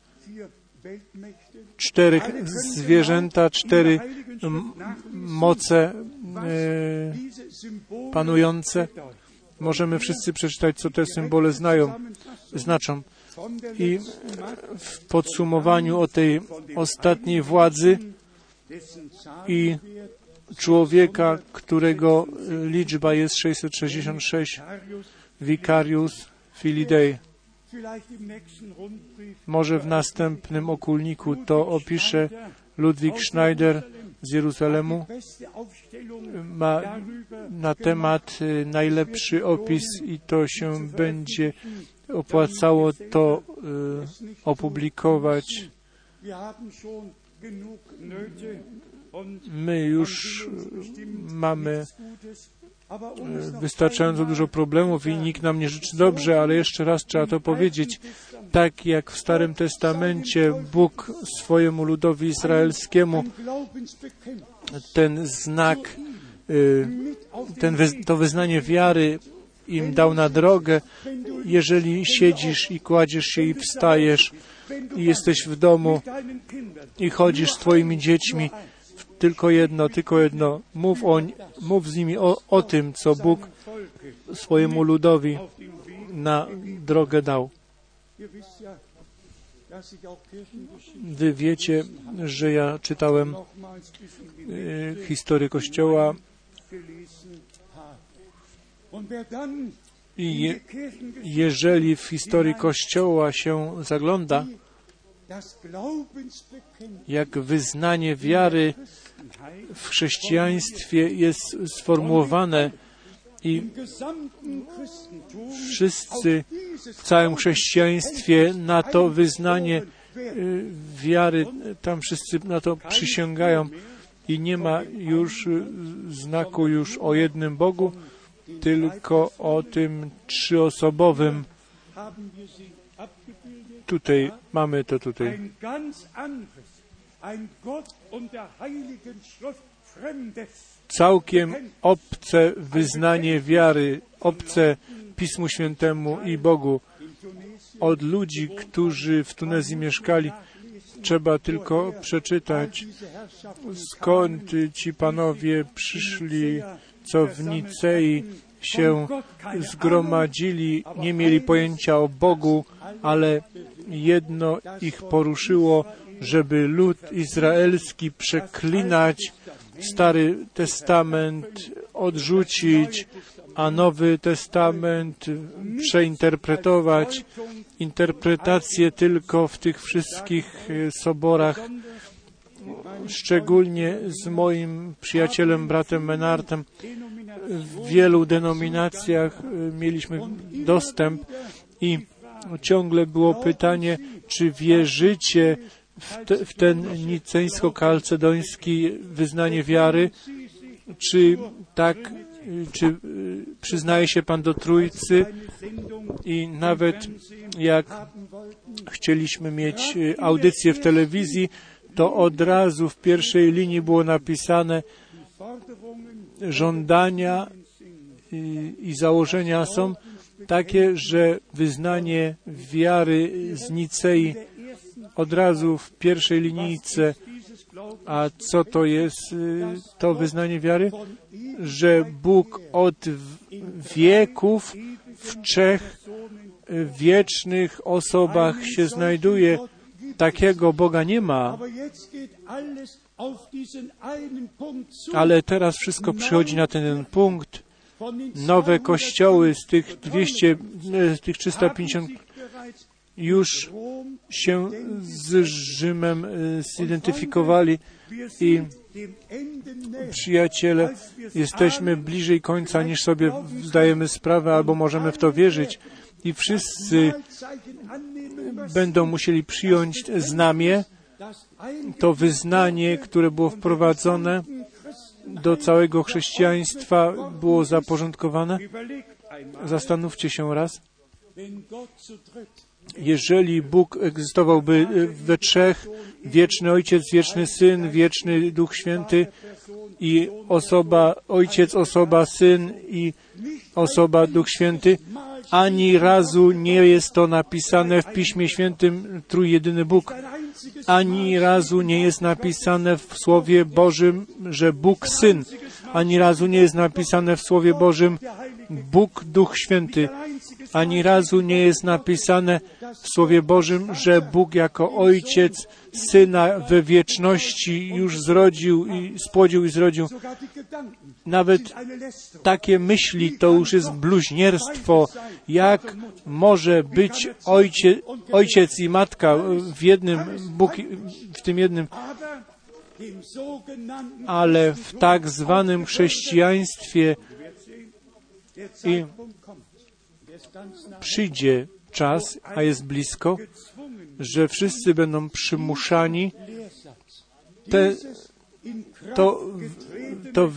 4 zwierzęta, 4 moce panujące. Możemy wszyscy przeczytać, co te symbole znaczą. I w podsumowaniu o tej ostatniej władzy i człowieka, którego liczba jest 666, Vicarius Filii Dei. Może w następnym okulniku to opisze Ludwig Schneider z Jeruzalemu. Ma na temat najlepszy opis i to się będzie opłacało to opublikować. My już mamy wystarczająco dużo problemów i nikt nam nie życzy dobrze, ale jeszcze raz trzeba to powiedzieć. Tak jak w Starym Testamencie Bóg swojemu ludowi izraelskiemu ten znak, to wyznanie wiary im dał na drogę. Jeżeli siedzisz i kładziesz się i wstajesz i jesteś w domu i chodzisz z Twoimi dziećmi, tylko jedno, mów z nimi o tym, co Bóg swojemu ludowi na drogę dał. Wy wiecie, że ja czytałem historię Kościoła i jeżeli w historii Kościoła się zagląda, jak wyznanie wiary w chrześcijaństwie jest sformułowane i wszyscy w całym chrześcijaństwie na to wyznanie wiary, tam wszyscy na to przysięgają i nie ma już znaku już o jednym Bogu, tylko o tym trzyosobowym. Tutaj mamy to tutaj. Całkiem obce wyznanie wiary, obce Pismu Świętemu i Bogu. Od ludzi, którzy w Tunezji mieszkali, trzeba tylko przeczytać, skąd ci panowie przyszli, co w Nicei się zgromadzili, nie mieli pojęcia o Bogu, ale jedno ich poruszyło, żeby lud izraelski przeklinać, Stary Testament odrzucić, a Nowy Testament przeinterpretować. Interpretacje tylko w tych wszystkich soborach, szczególnie z moim przyjacielem, bratem Menardem, w wielu denominacjach mieliśmy dostęp i ciągle było pytanie, czy wierzycie w ten nicejsko-kalcedoński wyznanie wiary, czy tak, czy przyznaje się Pan do Trójcy. I nawet jak chcieliśmy mieć audycję w telewizji, to od razu w pierwszej linii było napisane żądania i założenia są takie, że wyznanie wiary z Nicei od razu w pierwszej linijce. A co to jest to wyznanie wiary? Że Bóg od wieków w 3 wiecznych osobach się znajduje. Takiego Boga nie ma. Ale teraz wszystko przychodzi na ten punkt. nowe kościoły z tych 200, z tych 350 już się z Rzymem zidentyfikowali i przyjaciele, jesteśmy bliżej końca niż sobie zdajemy sprawę, albo możemy w to wierzyć i wszyscy będą musieli przyjąć znamię, to wyznanie, które było wprowadzone do całego chrześcijaństwa, było zaporządkowane. Zastanówcie się raz. Jeżeli Bóg egzystowałby we trzech, wieczny Ojciec, wieczny Syn, wieczny Duch Święty i osoba Ojciec, osoba Syn i osoba Duch Święty, ani razu nie jest to napisane w Piśmie Świętym Trójjedyny Bóg. Ani razu nie jest napisane w Słowie Bożym, że Bóg Syn. Ani razu nie jest napisane w Słowie Bożym Bóg Duch Święty. Ani razu nie jest napisane w Słowie Bożym, że Bóg jako Ojciec Syna we wieczności już zrodził i spłodził i zrodził. Nawet takie myśli to już jest bluźnierstwo. Jak może być ojciec i matka w jednym, Bóg w tym jednym, ale w tak zwanym chrześcijaństwie i przyjdzie czas, a jest blisko, że wszyscy będą przymuszani to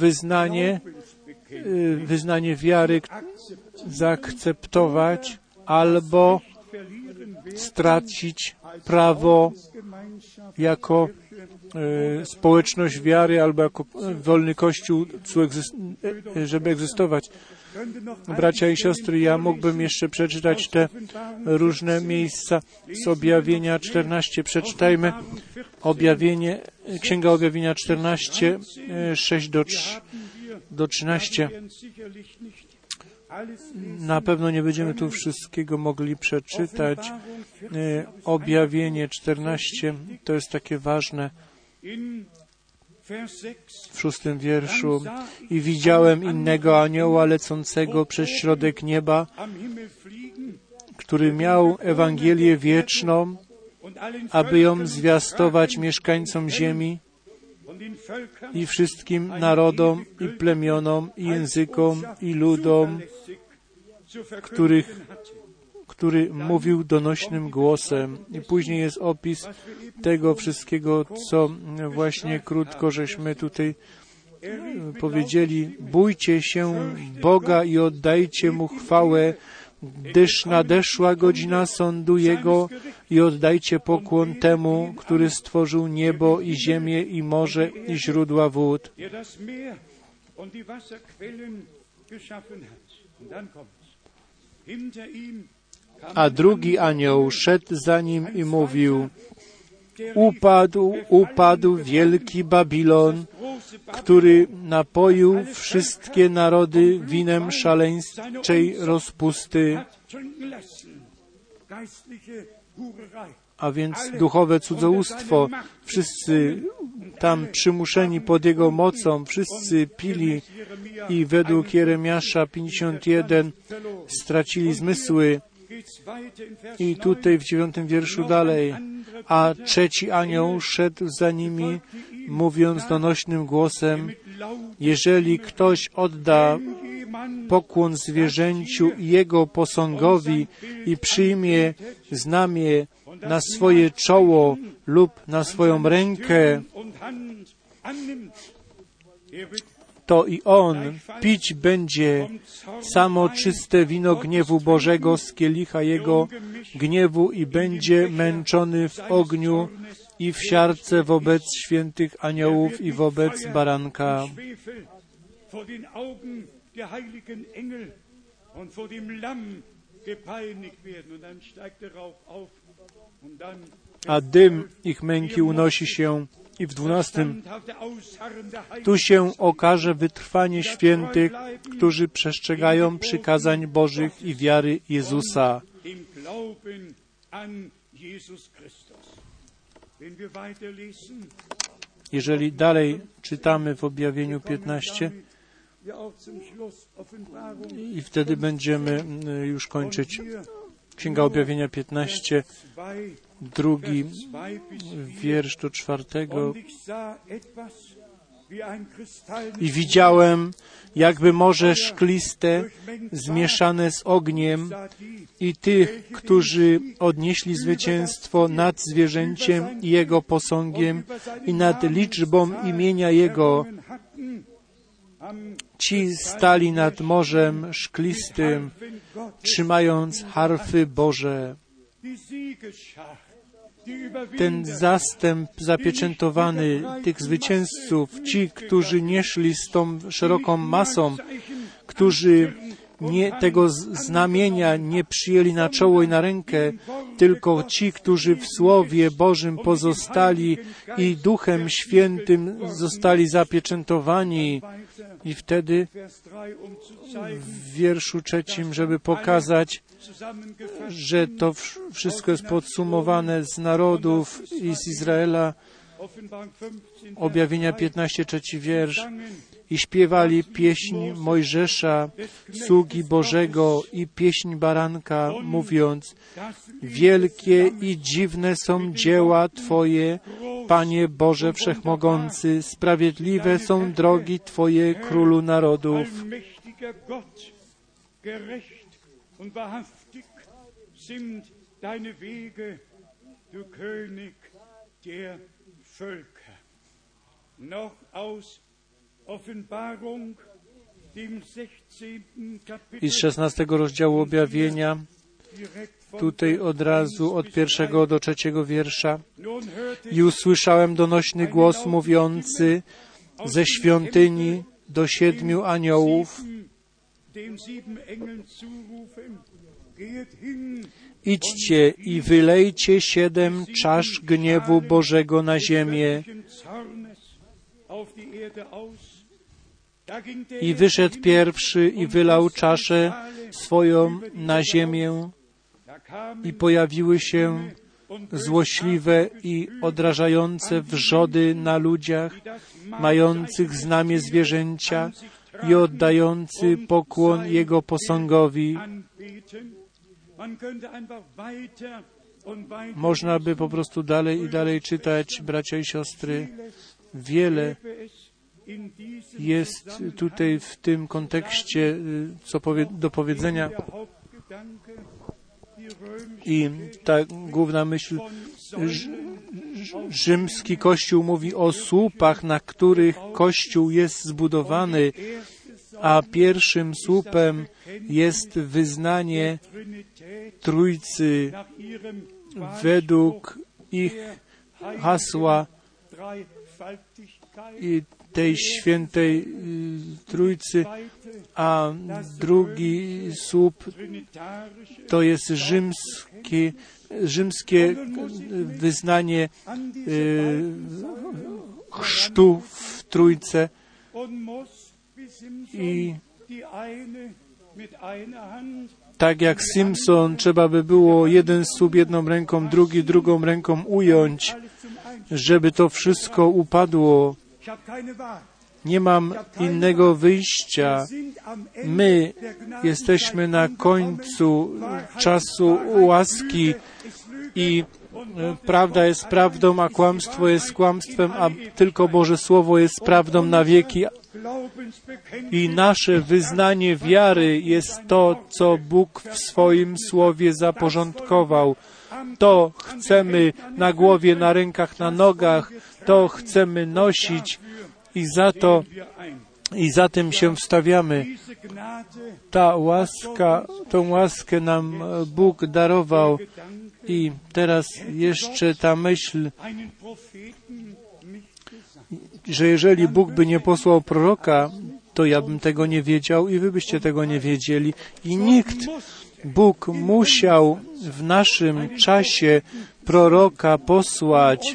wyznanie wiary zaakceptować albo stracić prawo jako społeczność wiary albo jako wolny Kościół, żeby egzystować. Bracia i siostry, ja mógłbym jeszcze przeczytać te różne miejsca z Objawienia 14. Przeczytajmy Księga Objawienia 14, 6 do 13. Na pewno nie będziemy tu wszystkiego mogli przeczytać. Objawienie 14 to jest takie ważne. W 6 wierszu. I widziałem innego anioła lecącego przez środek nieba, który miał Ewangelię wieczną, aby ją zwiastować mieszkańcom ziemi i wszystkim narodom i plemionom i językom i ludom, który mówił donośnym głosem. I później jest opis tego wszystkiego, co właśnie krótko żeśmy tutaj powiedzieli. Bójcie się Boga i oddajcie Mu chwałę, gdyż nadeszła godzina sądu Jego i oddajcie pokłon temu, który stworzył niebo i ziemię i morze i źródła wód. A drugi anioł szedł za nim i mówił: Upadł wielki Babilon, który napoił wszystkie narody winem szaleńczej rozpusty. A więc duchowe cudzołóstwo. Wszyscy tam przymuszeni pod jego mocą, wszyscy pili i według Jeremiasza 51 stracili zmysły. I tutaj w 9 wierszu dalej. A trzeci anioł szedł za nimi, mówiąc donośnym głosem: jeżeli ktoś odda pokłon zwierzęciu i jego posągowi i przyjmie znamię na swoje czoło lub na swoją rękę, to i on pić będzie samo czyste wino gniewu Bożego z kielicha jego gniewu i będzie męczony w ogniu i w siarce wobec świętych aniołów i wobec baranka. A dym ich męki unosi się. I w 12. Tu się okaże wytrwanie świętych, którzy przestrzegają przykazań Bożych i wiary Jezusa. Jeżeli dalej czytamy w Objawieniu 15, I wtedy będziemy już kończyć. Księga Objawienia 15, 2 wiersz do 4. I widziałem, jakby morze szkliste, zmieszane z ogniem, i tych, którzy odnieśli zwycięstwo nad zwierzęciem i jego posągiem i nad liczbą imienia jego. Ci stali nad morzem szklistym, trzymając harfy Boże. Ten zastęp zapieczętowany tych zwycięzców, ci, którzy nie szli z tą szeroką masą, którzy tego znamienia nie przyjęli na czoło i na rękę, tylko ci, którzy w Słowie Bożym pozostali i Duchem Świętym zostali zapieczętowani. I wtedy w wierszu 3, żeby pokazać, że to wszystko jest podsumowane z narodów i z Izraela. Objawienia 15, 3 wiersz. I śpiewali pieśń Mojżesza, sługi Bożego, i pieśń Baranka, mówiąc: wielkie i dziwne są dzieła Twoje, Panie Boże Wszechmogący, sprawiedliwe są drogi Twoje, Królu narodów. I z 16 rozdziału Objawienia, tutaj od razu od 1 do 3 wiersza. I usłyszałem donośny głos mówiący ze świątyni do 7 aniołów: idźcie i wylejcie 7 czasz gniewu Bożego na ziemię. I wyszedł pierwszy i wylał czaszę swoją na ziemię, i pojawiły się złośliwe i odrażające wrzody na ludziach, mających znamię zwierzęcia i oddający pokłon jego posągowi. Można by po prostu dalej i dalej czytać, bracia i siostry. Wiele jest tutaj w tym kontekście do powiedzenia. I ta główna myśl, rzymski Kościół mówi o słupach, na których Kościół jest zbudowany, a pierwszym słupem jest wyznanie Trójcy według ich hasła i tej świętej Trójcy, a drugi słup to jest rzymskie wyznanie chrztu w Trójce. I tak jak Simpson, trzeba by było jeden słup jedną ręką, drugi drugą ręką ująć, żeby to wszystko upadło. Nie mam innego wyjścia. My jesteśmy na końcu czasu łaski i prawda jest prawdą, a kłamstwo jest kłamstwem, a tylko Boże Słowo jest prawdą na wieki. I nasze wyznanie wiary jest to, co Bóg w swoim Słowie zaporządkował. To chcemy na głowie, na rękach, na nogach, to chcemy nosić i za tym się wstawiamy. Tą łaskę nam Bóg darował. I teraz jeszcze ta myśl, że jeżeli Bóg by nie posłał proroka, to ja bym tego nie wiedział i wy byście tego nie wiedzieli. I Bóg musiał w naszym czasie proroka posłać,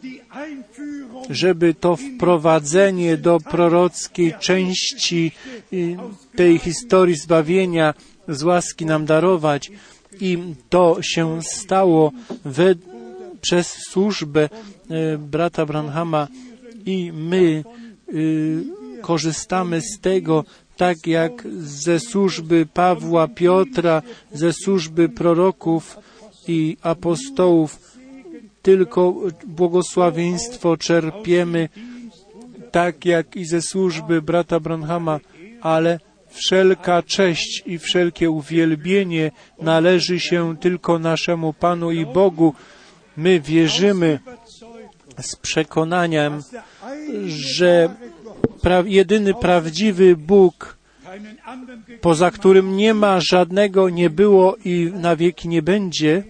żeby to wprowadzenie do prorockiej części tej historii zbawienia z łaski nam darować. I to się stało przez służbę brata Branhama i my korzystamy z tego, tak jak ze służby Pawła, Piotra, ze służby proroków i apostołów. Tylko błogosławieństwo czerpiemy, tak jak i ze służby brata Branhama, ale wszelka cześć i wszelkie uwielbienie należy się tylko naszemu Panu i Bogu. My wierzymy z przekonaniem, że jedyny prawdziwy Bóg, poza którym nie ma żadnego, nie było i na wieki nie będzie,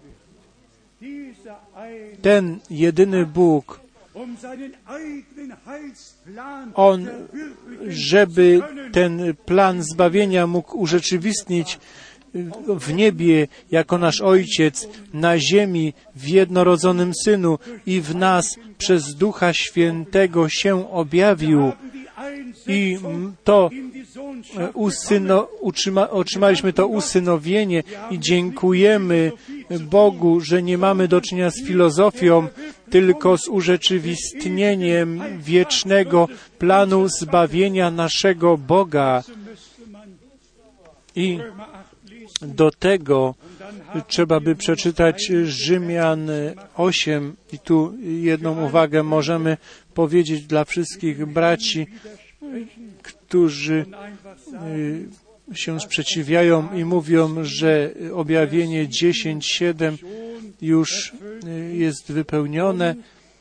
ten jedyny Bóg, On, żeby ten plan zbawienia mógł urzeczywistnić w niebie jako nasz Ojciec, na ziemi w jednorodzonym Synu i w nas przez Ducha Świętego się objawił. I to otrzymaliśmy to usynowienie i dziękujemy Bogu, że nie mamy do czynienia z filozofią, tylko z urzeczywistnieniem wiecznego planu zbawienia naszego Boga. I do tego trzeba by przeczytać Rzymian 8 i tu jedną uwagę możemy powiedzieć dla wszystkich braci, którzy się sprzeciwiają i mówią, że objawienie 10:7 już jest wypełnione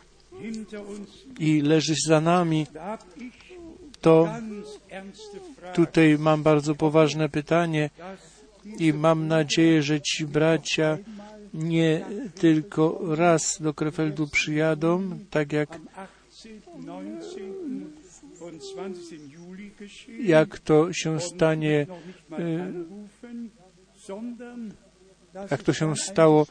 i leży za nami. To tutaj mam bardzo poważne pytanie i mam nadzieję, że ci bracia nie tylko raz do Krefeldu przyjadą, tak jak to się stanie, jak to się stało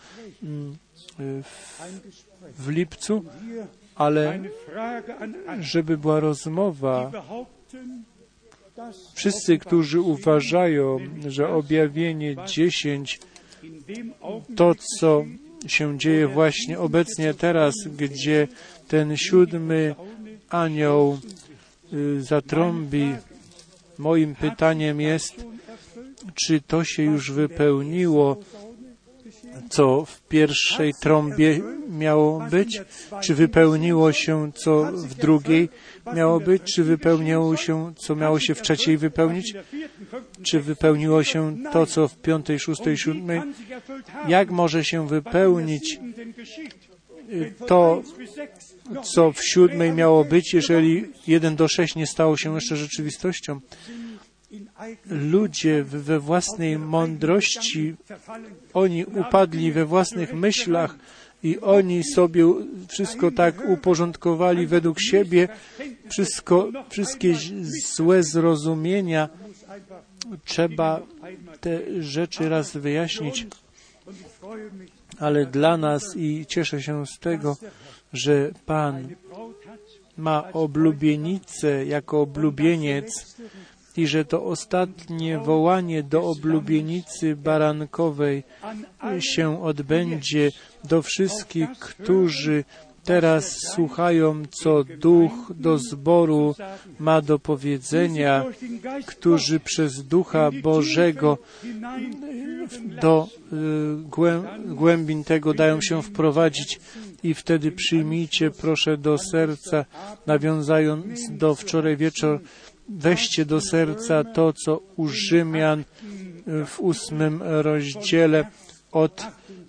w lipcu, ale żeby była rozmowa. Wszyscy, którzy uważają, że objawienie 10, to co się dzieje właśnie obecnie teraz, gdzie ten 7 anioł zatrąbi, moim pytaniem jest, czy to się już wypełniło, co w pierwszej trąbie miało być? Czy wypełniło się, co w drugiej miało być? Czy wypełniło się, co miało się w trzeciej wypełnić? Czy wypełniło się to, co w 5., 6., 7? Jak może się wypełnić to, co w 7 miało być, jeżeli 1 do 6 nie stało się jeszcze rzeczywistością? Ludzie we własnej mądrości, oni upadli we własnych myślach i oni sobie wszystko tak uporządkowali według siebie, wszystkie złe zrozumienia. Trzeba te rzeczy raz wyjaśnić. Ale dla nas, i cieszę się z tego, że Pan ma oblubienicę jako oblubieniec i że to ostatnie wołanie do oblubienicy barankowej się odbędzie do wszystkich, którzy teraz słuchają, co Duch do zboru ma do powiedzenia, którzy przez Ducha Bożego do głębin tego dają się wprowadzić i wtedy przyjmijcie, proszę, do serca, nawiązując do wczoraj wieczór, weźcie do serca to, co u Rzymian w 8 rozdziale od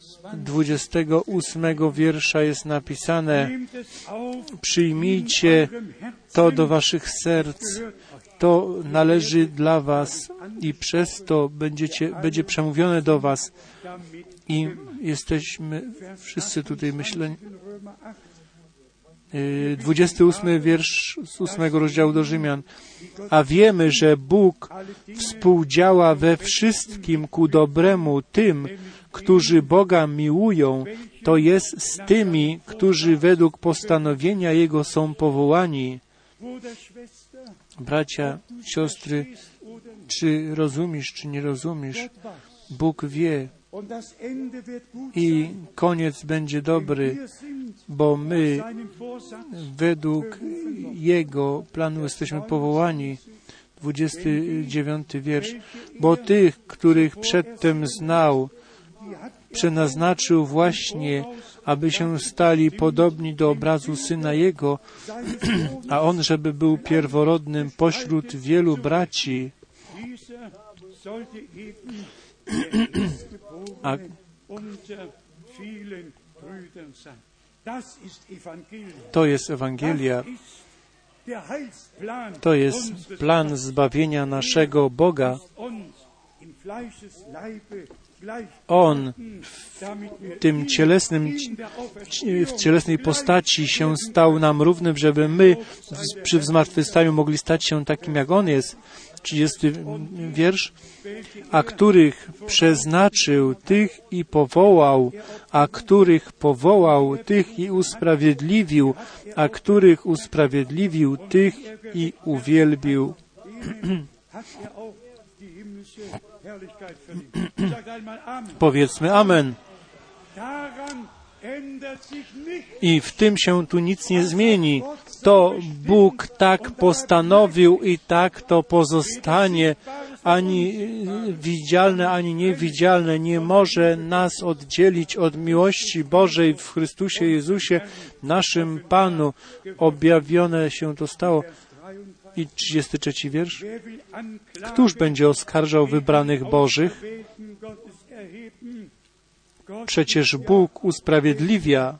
28 wiersza jest napisane: przyjmijcie to do waszych serc, to należy dla was i przez to będzie przemówione do was. I jesteśmy wszyscy tutaj myśleni. 28 wiersz z 8 rozdziału do Rzymian. A wiemy, że Bóg współdziała we wszystkim ku dobremu tym, którzy Boga miłują, to jest z tymi, którzy według postanowienia Jego są powołani. Bracia, siostry, czy rozumiesz, czy nie rozumiesz? Bóg wie, i koniec będzie dobry, bo my według Jego planu jesteśmy powołani. 29 wiersz. Bo tych, których przedtem znał, przeznaczył właśnie, aby się stali podobni do obrazu Syna Jego, a On, żeby był pierworodnym pośród wielu braci. A to jest Ewangelia. To jest plan zbawienia naszego Boga. On w cielesnej postaci się stał nam równym, żeby my przy zmartwychwstaniu mogli stać się takim, jak On jest. 30 wiersz. A których przeznaczył, tych i powołał, a których powołał, tych i usprawiedliwił, a których usprawiedliwił, tych i uwielbił. Powiedzmy amen. I w tym się tu nic nie zmieni. To Bóg tak postanowił i tak to pozostanie. Ani widzialne, ani niewidzialne nie może nas oddzielić od miłości Bożej w Chrystusie Jezusie, naszym Panu. Objawione się to stało. I 33 wiersz. Któż będzie oskarżał wybranych Bożych? Przecież Bóg usprawiedliwia.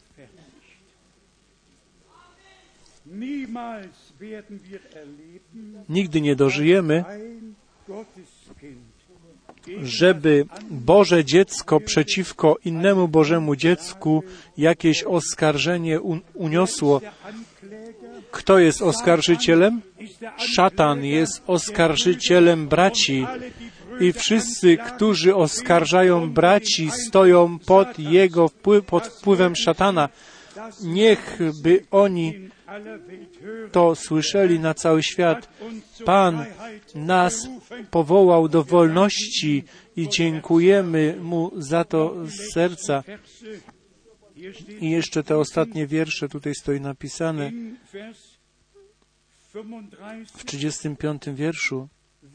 Nigdy nie dożyjemy, żeby Boże dziecko przeciwko innemu Bożemu dziecku jakieś oskarżenie uniosło. Kto jest oskarżycielem? Szatan jest oskarżycielem braci. I wszyscy, którzy oskarżają braci, stoją pod wpływem szatana. Niechby oni to słyszeli na cały świat. Pan nas powołał do wolności i dziękujemy Mu za to z serca. I jeszcze te ostatnie wiersze tutaj stoi napisane. W 35 wierszu.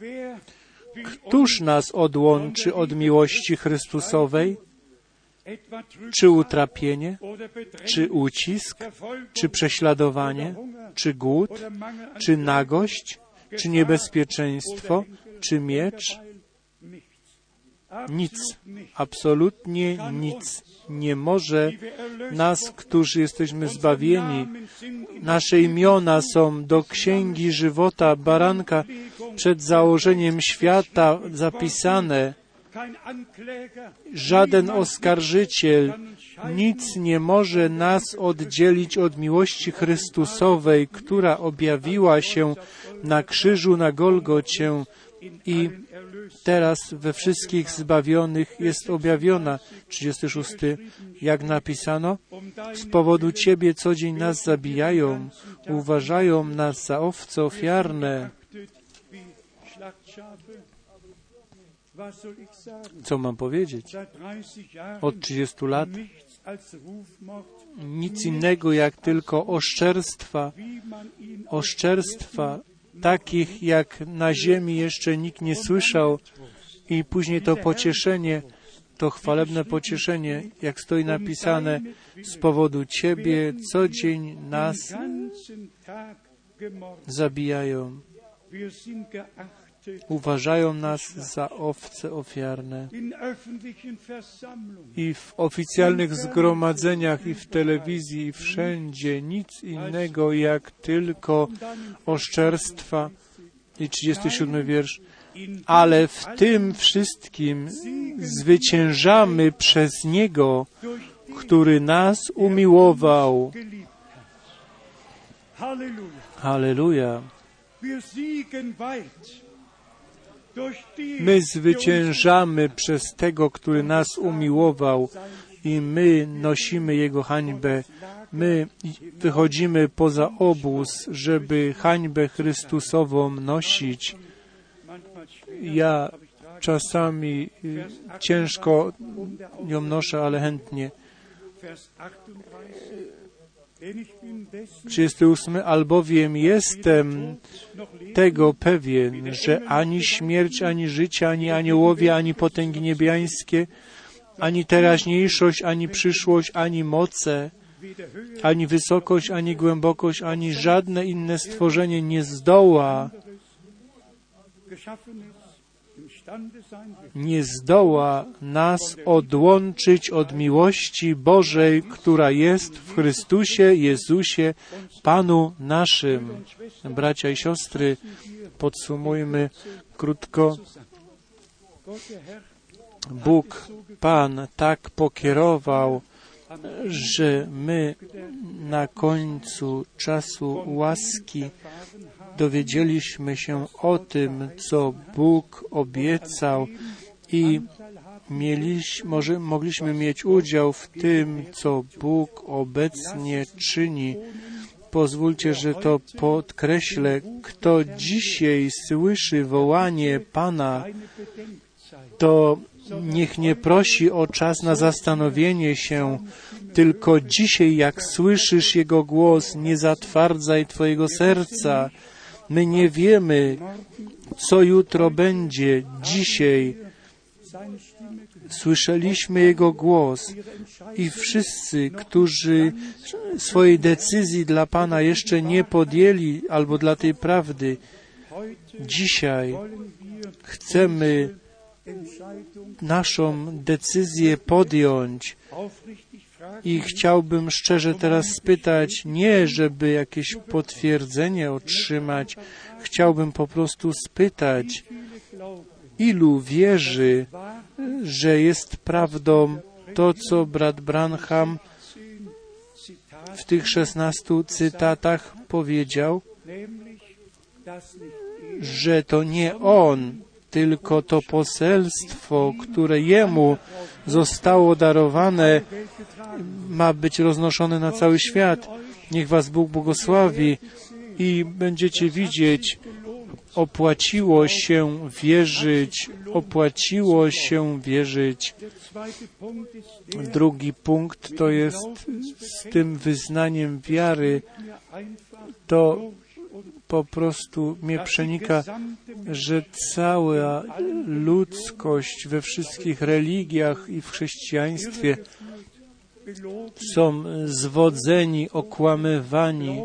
Któż nas odłączy od miłości Chrystusowej? Czy utrapienie, czy ucisk, czy prześladowanie, czy głód, czy nagość, czy niebezpieczeństwo, czy miecz? Nic, absolutnie nic nie może nas, którzy jesteśmy zbawieni. Nasze imiona są do Księgi Żywota Baranka przed założeniem świata zapisane. Żaden oskarżyciel, nic nie może nas oddzielić od miłości Chrystusowej, która objawiła się na krzyżu na Golgocie i teraz we wszystkich zbawionych jest objawiona. 36. Jak napisano? Z powodu Ciebie co dzień nas zabijają, uważają nas za owce ofiarne. Co mam powiedzieć? Od 30 lat nic innego jak tylko oszczerstwa, takich jak na ziemi jeszcze nikt nie słyszał. I później to pocieszenie, to chwalebne pocieszenie, jak stoi napisane, z powodu Ciebie co dzień nas zabijają. Uważają nas za owce ofiarne. I w oficjalnych zgromadzeniach, i w telewizji, i wszędzie nic innego jak tylko oszczerstwa. I 37 wiersz. Ale w tym wszystkim zwyciężamy przez Niego, który nas umiłował. Halleluja. My zwyciężamy przez tego, który nas umiłował i my nosimy Jego hańbę. My wychodzimy poza obóz, żeby hańbę Chrystusową nosić. Ja Czasami ciężko ją noszę, ale chętnie. 38. Albowiem jestem tego pewien, że ani śmierć, ani życie, ani aniołowie, ani potęgi niebiańskie, ani teraźniejszość, ani przyszłość, ani moce, ani wysokość, ani głębokość, ani żadne inne stworzenie nie zdoła nas odłączyć od miłości Bożej, która jest w Chrystusie Jezusie, Panu naszym. Bracia i siostry, podsumujmy krótko. Bóg, Pan tak pokierował, że my na końcu czasu łaski dowiedzieliśmy się o tym, co Bóg obiecał i mogliśmy mieć udział w tym, co Bóg obecnie czyni. Pozwólcie, że to podkreślę. Kto dzisiaj słyszy wołanie Pana, to niech nie prosi o czas na zastanowienie się, tylko dzisiaj, jak słyszysz Jego głos, nie zatwardzaj Twojego serca. My nie wiemy, co jutro będzie. Dzisiaj słyszeliśmy Jego głos i wszyscy, którzy swojej decyzji dla Pana jeszcze nie podjęli albo dla tej prawdy, dzisiaj chcemy naszą decyzję podjąć. I chciałbym szczerze teraz spytać, nie żeby jakieś potwierdzenie otrzymać, chciałbym po prostu spytać, ilu wierzy, że jest prawdą to, co brat Branham w tych 16 cytatach powiedział, że to nie on, tylko to poselstwo, które Jemu zostało darowane, ma być roznoszone na cały świat. Niech Was Bóg błogosławi i będziecie widzieć, opłaciło się wierzyć, opłaciło się wierzyć. Drugi punkt to jest z tym wyznaniem wiary, to po prostu mnie przenika, że cała ludzkość we wszystkich religiach i w chrześcijaństwie są zwodzeni, okłamywani.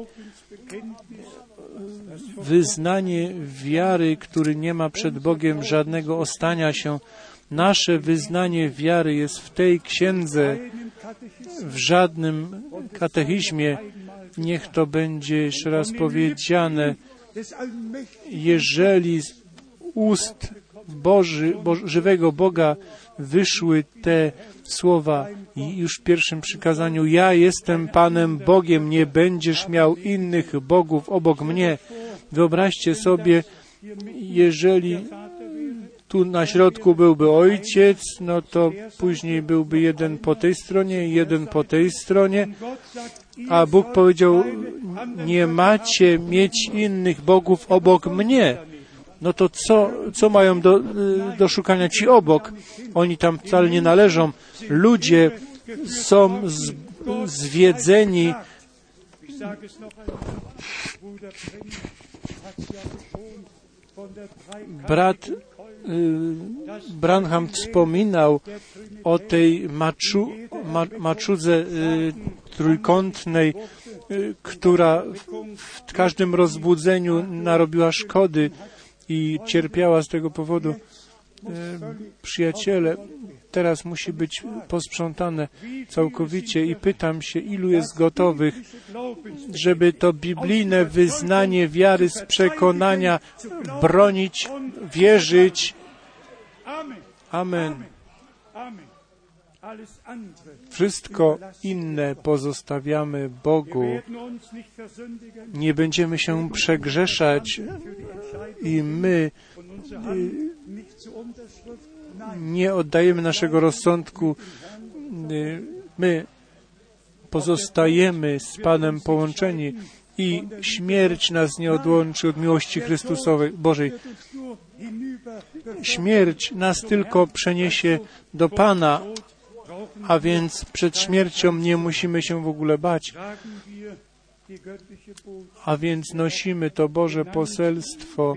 Wyznanie wiary, który nie ma przed Bogiem żadnego ostania się. Nasze wyznanie wiary jest w tej księdze, w żadnym katechizmie. Niech to będzie jeszcze raz powiedziane. Jeżeli z ust żywego Boga wyszły te słowa i już w pierwszym przykazaniu: ja jestem Panem Bogiem, nie będziesz miał innych bogów obok mnie. Wyobraźcie sobie, jeżeli tu na środku byłby ojciec, no to później byłby jeden po tej stronie, jeden po tej stronie, a Bóg powiedział: nie macie mieć innych bogów obok mnie. No to co mają do szukania ci obok? Oni tam wcale nie należą. Ludzie są zwiedzeni. Brat Branham wspominał o tej maczudze trójkątnej, która w każdym rozbudzeniu narobiła szkody i cierpiała z tego powodu. Przyjaciele, teraz musi być posprzątane całkowicie i pytam się, ilu jest gotowych, żeby to biblijne wyznanie wiary z przekonania bronić, wierzyć. Amen. Wszystko inne pozostawiamy Bogu. Nie będziemy się przegrzeszać i my nie oddajemy naszego rozsądku. My pozostajemy z Panem połączeni. i śmierć nas nie odłączy od miłości Chrystusowej, Bożej. Śmierć nas tylko przeniesie do Pana, a więc przed śmiercią nie musimy się w ogóle bać. A więc nosimy to Boże poselstwo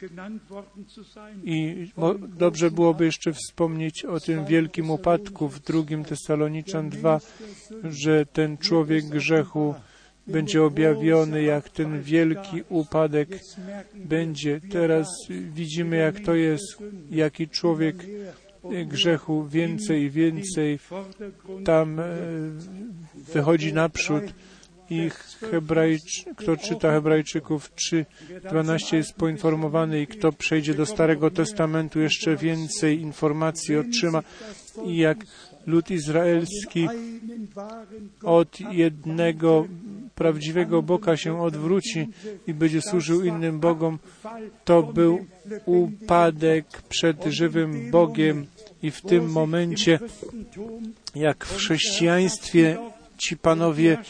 i dobrze byłoby jeszcze wspomnieć o tym wielkim upadku w 2 Tesaloniczan 2, że ten człowiek grzechu będzie objawiony, jak ten wielki upadek będzie. Teraz widzimy, jak to jest, jaki człowiek grzechu więcej i więcej tam wychodzi naprzód. I kto czyta Hebrajczyków 3:12 jest poinformowany i kto przejdzie do Starego Testamentu, jeszcze więcej informacji otrzyma. I jak lud izraelski od jednego prawdziwego Boga się odwróci i będzie służył innym bogom, to był upadek przed żywym Bogiem. I w tym momencie, jak w chrześcijaństwie ci panowie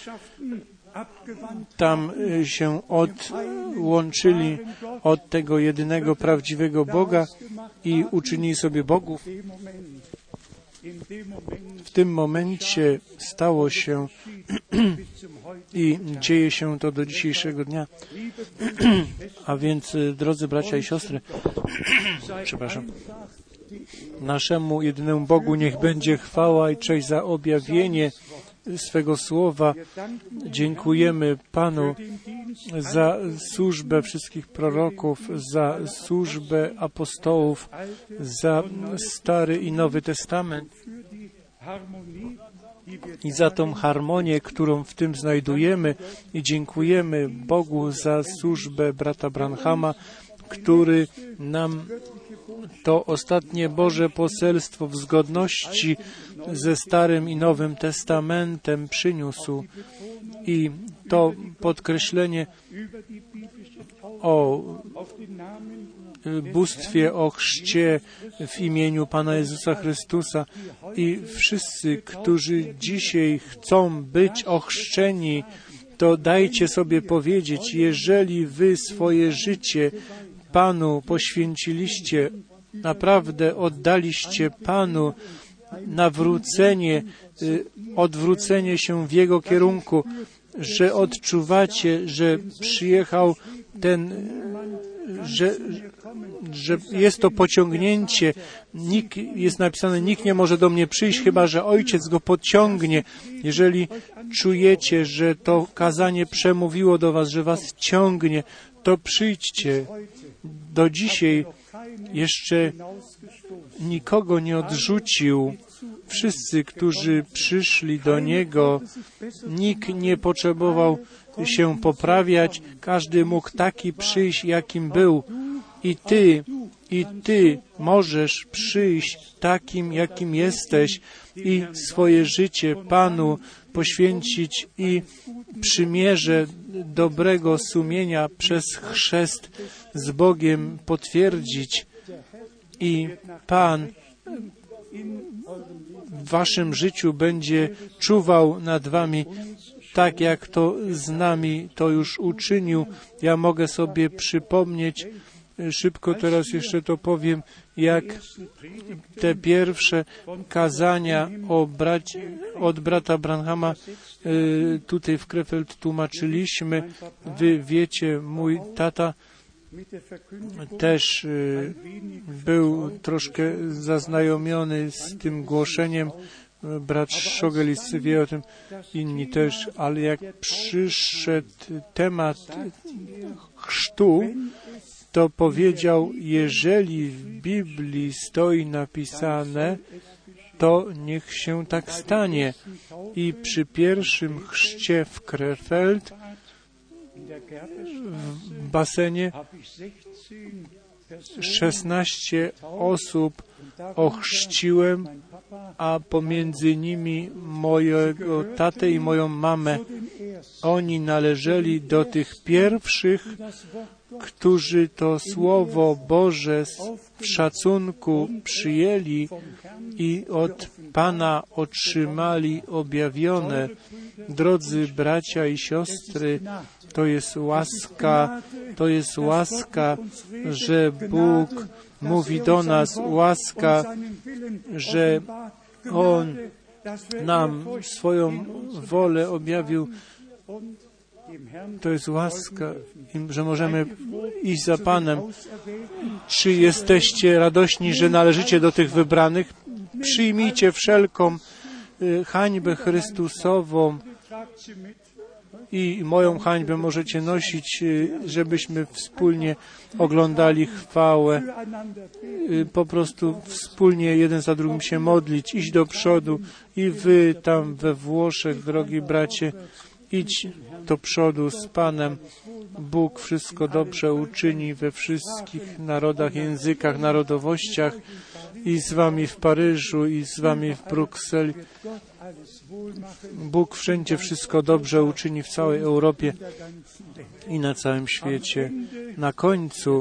tam się odłączyli od tego jedynego prawdziwego Boga i uczynili sobie bogów. W tym momencie stało się i dzieje się to do dzisiejszego dnia. A więc, drodzy bracia i siostry, naszemu jedynemu Bogu niech będzie chwała i cześć za objawienie swego słowa. Dziękujemy Panu za służbę wszystkich proroków, za służbę apostołów, za Stary i Nowy Testament i za tą harmonię, którą w tym znajdujemy. I dziękujemy Bogu za służbę brata Branhama, który nam to ostatnie Boże poselstwo w zgodności ze Starym i Nowym Testamentem przyniósł. I to podkreślenie o bóstwie, o chrzcie w imieniu Pana Jezusa Chrystusa. I wszyscy, którzy dzisiaj chcą być ochrzczeni, to dajcie sobie powiedzieć, jeżeli wy swoje życie Panu poświęciliście, naprawdę oddaliście Panu nawrócenie, odwrócenie się w Jego kierunku, że odczuwacie, że przyjechał że jest to pociągnięcie. Jest napisane, nikt nie może do mnie przyjść, chyba że Ojciec go pociągnie. Jeżeli czujecie, że to kazanie przemówiło do was, że was ciągnie, to przyjdźcie. Do dzisiaj jeszcze nikogo nie odrzucił. Wszyscy, którzy przyszli do Niego, nikt nie potrzebował się poprawiać. Każdy mógł taki przyjść, jakim był. I Ty możesz przyjść takim, jakim jesteś i swoje życie Panu poświęcić i przymierze dobrego sumienia przez chrzest z Bogiem potwierdzić. I Pan w waszym życiu będzie czuwał nad wami, tak jak to z nami to już uczynił. Ja mogę sobie przypomnieć, szybko teraz jeszcze to powiem, jak te pierwsze kazania od brata Branhama tutaj w Krefeld tłumaczyliśmy. Wy wiecie, mój tata też był troszkę zaznajomiony z tym głoszeniem. Brat Szogelis wie o tym, inni też, ale jak przyszedł temat chrztu, to powiedział, jeżeli w Biblii stoi napisane, to niech się tak stanie. I przy pierwszym chrzcie w Krefeld, w basenie, 16 osób ochrzciłem, a pomiędzy nimi mojego tatę i moją mamę. Oni należeli do tych pierwszych, którzy to Słowo Boże w szacunku przyjęli i od Pana otrzymali objawione. Drodzy bracia i siostry, to jest łaska, że Bóg mówi do nas, łaska, że On nam swoją wolę objawił. To jest łaska, że możemy iść za Panem. Czy jesteście radośni, że należycie do tych wybranych? Przyjmijcie wszelką hańbę Chrystusową i moją hańbę możecie nosić, żebyśmy wspólnie oglądali chwałę, po prostu wspólnie jeden za drugim się modlić, iść do przodu i wy tam we Włoszech, drogi bracie, idź do przodu z Panem. Bóg wszystko dobrze uczyni we wszystkich narodach, językach, narodowościach i z wami w Paryżu, i z wami w Brukseli. Bóg wszędzie wszystko dobrze uczyni w całej Europie i na całym świecie. Na końcu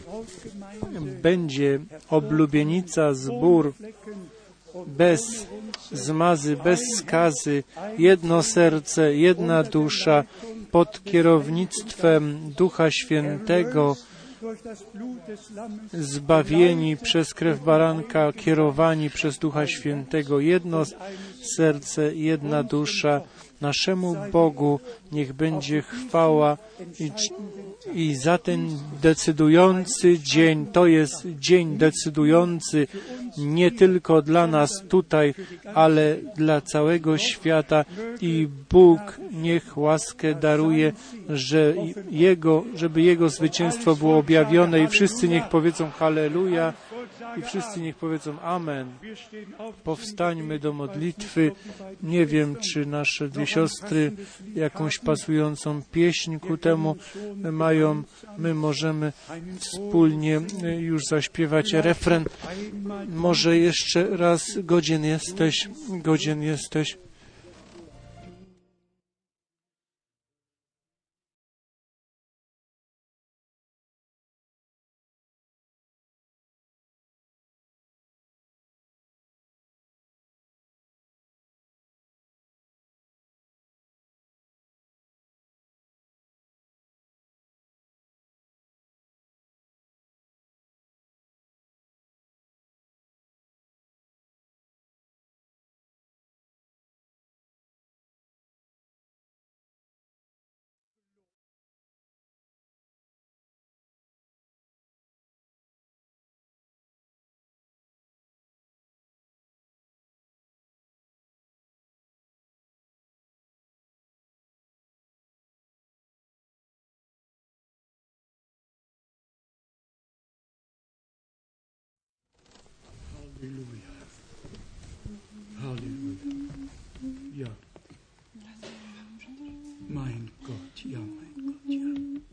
będzie oblubienica, zbór, bez zmazy, bez skazy, jedno serce, jedna dusza, pod kierownictwem Ducha Świętego, zbawieni przez krew baranka, kierowani przez Ducha Świętego, jedno serce, jedna dusza. Naszemu Bogu niech będzie chwała i za ten decydujący dzień, to jest dzień decydujący nie tylko dla nas tutaj, ale dla całego świata i Bóg niech łaskę daruje, żeby Jego zwycięstwo było objawione i wszyscy niech powiedzą halleluja i wszyscy niech powiedzą amen. Powstańmy do modlitwy. Nie wiem, czy nasze dwie siostry jakąś pasującą pieśń ku temu mają. My możemy wspólnie już zaśpiewać refren. Może jeszcze raz, godzien jesteś. Halleluja. Halleluja. Ja. Mein Gott, ja, mein Gott, ja.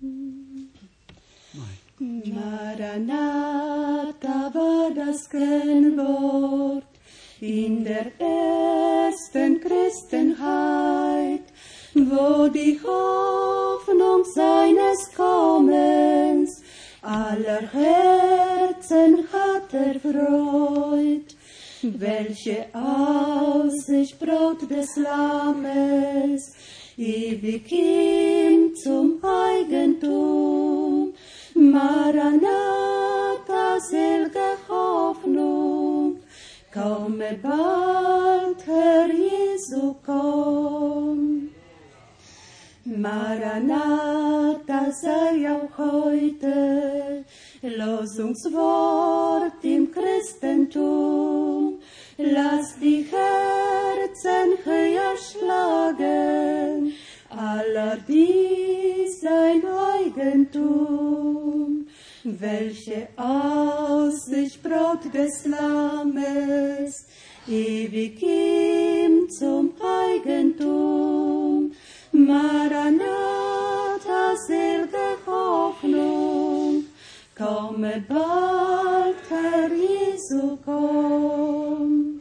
Mein Gott. Maranatha war das Kennwort in der ersten Christenheit, wo die Hoffnung seines Kommens aller Herzen hat erfreut, welche Aussicht Braut des Lammes, ewig ihm zum Eigentum. Maranatha, selge Hoffnung, komme bald, Herr Jesu, komm. Maranatha sei auch heute Losungswort im Christentum. Lass die Herzen höher schlagen, aller dies sein Eigentum. Welche Aussicht Braut des Lammes, ewig ihm zum Eigentum. Maranatha, selge Hoffnung, komme bald, Herr Jesu, komm.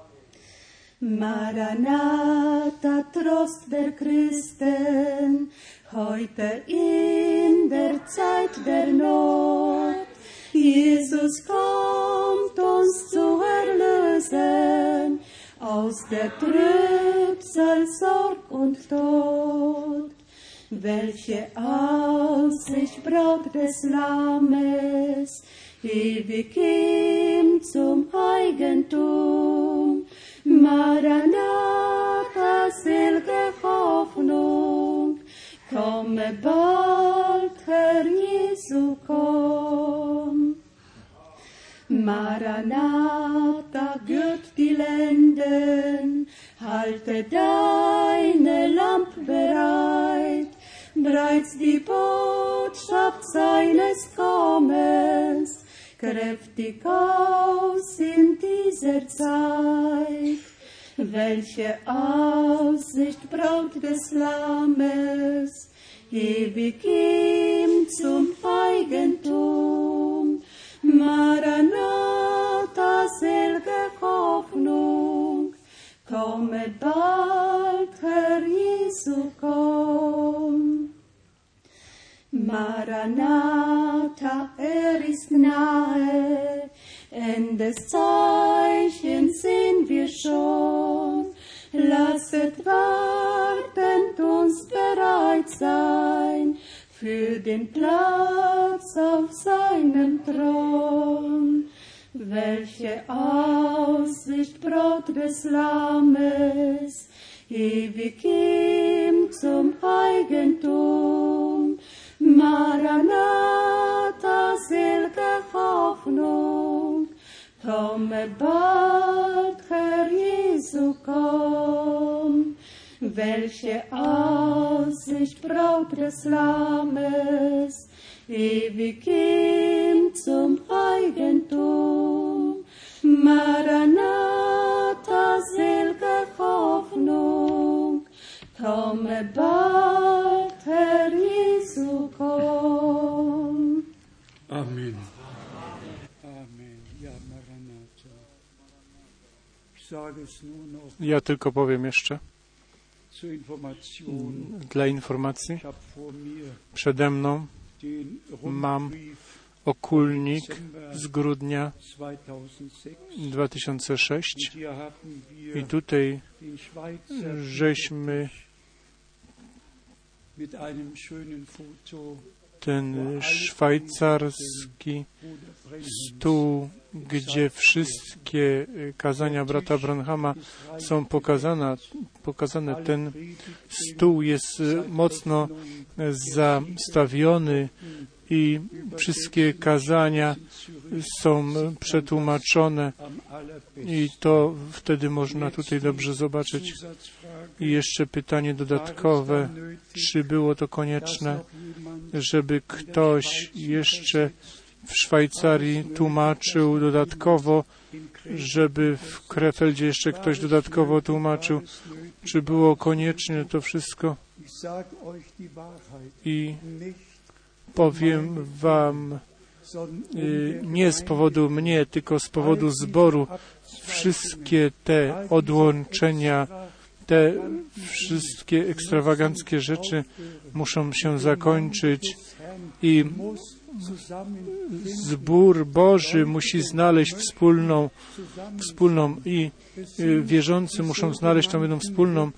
Maranatha, Trost der Christen, heute in der Zeit der Not. Jesus kommt uns zu erlösen aus der Trübsal, Sorg und Tod. Welche Aussicht Braut des Lammes, ewig ihm zum Eigentum. Maranatha, selge Hoffnung, komme bald, Herr Jesu, komm. Maranatha, gürt die Lenden, halte deine Lamp bereit, bereits die Botschaft seines Kommens, kräftig aus in dieser Zeit. Welche Aussicht Braut des Lammes, ewig ihm zum Eigentum. Maranatha, selge Hoffnung, komme bald, Herr Jesu, komm. Maranatha, ist nahe, Endeszeichen sehen wir schon. Lasset wartend uns bereit sein für den Platz auf seinem Thron. Welche Aussicht Braut des Lammes, ewig ihm zum Eigentum. Maranatha, selge Hoffnung, komme bald, Herr Jesu, komm. Welche Aussicht Braut des Lammes, ewig ihm zum Eigentum. Maranatha, selge Hoffnung, komme bald, Herr Jesu, komm. Amen. Amen. Ja, Maranatha. Ich sage es nur noch Ja tylko powiem jeszcze zur Information. dla informacji. Ich habe vor mir Przede mną den mam Rundbrief okulnik z grudnia 2006. 2006 Und hier haben wir i tutaj den Schweizer żeśmy mit einem schönen Foto ten szwajcarski Bruder Brenhams. stół, gdzie wszystkie kazania brata Branhama są pokazane. Ten stół jest mocno zastawiony i wszystkie kazania są przetłumaczone i to wtedy można tutaj dobrze zobaczyć. I jeszcze pytanie dodatkowe, czy było to konieczne, żeby ktoś jeszcze w Szwajcarii tłumaczył dodatkowo, żeby w Krefeldzie jeszcze ktoś dodatkowo tłumaczył, czy było konieczne to wszystko. I powiem wam, nie z powodu mnie, tylko z powodu zboru, wszystkie te odłączenia, te wszystkie ekstrawaganckie rzeczy muszą się zakończyć i zbór Boży musi znaleźć wspólną i wierzący muszą znaleźć tą jedną wspólną.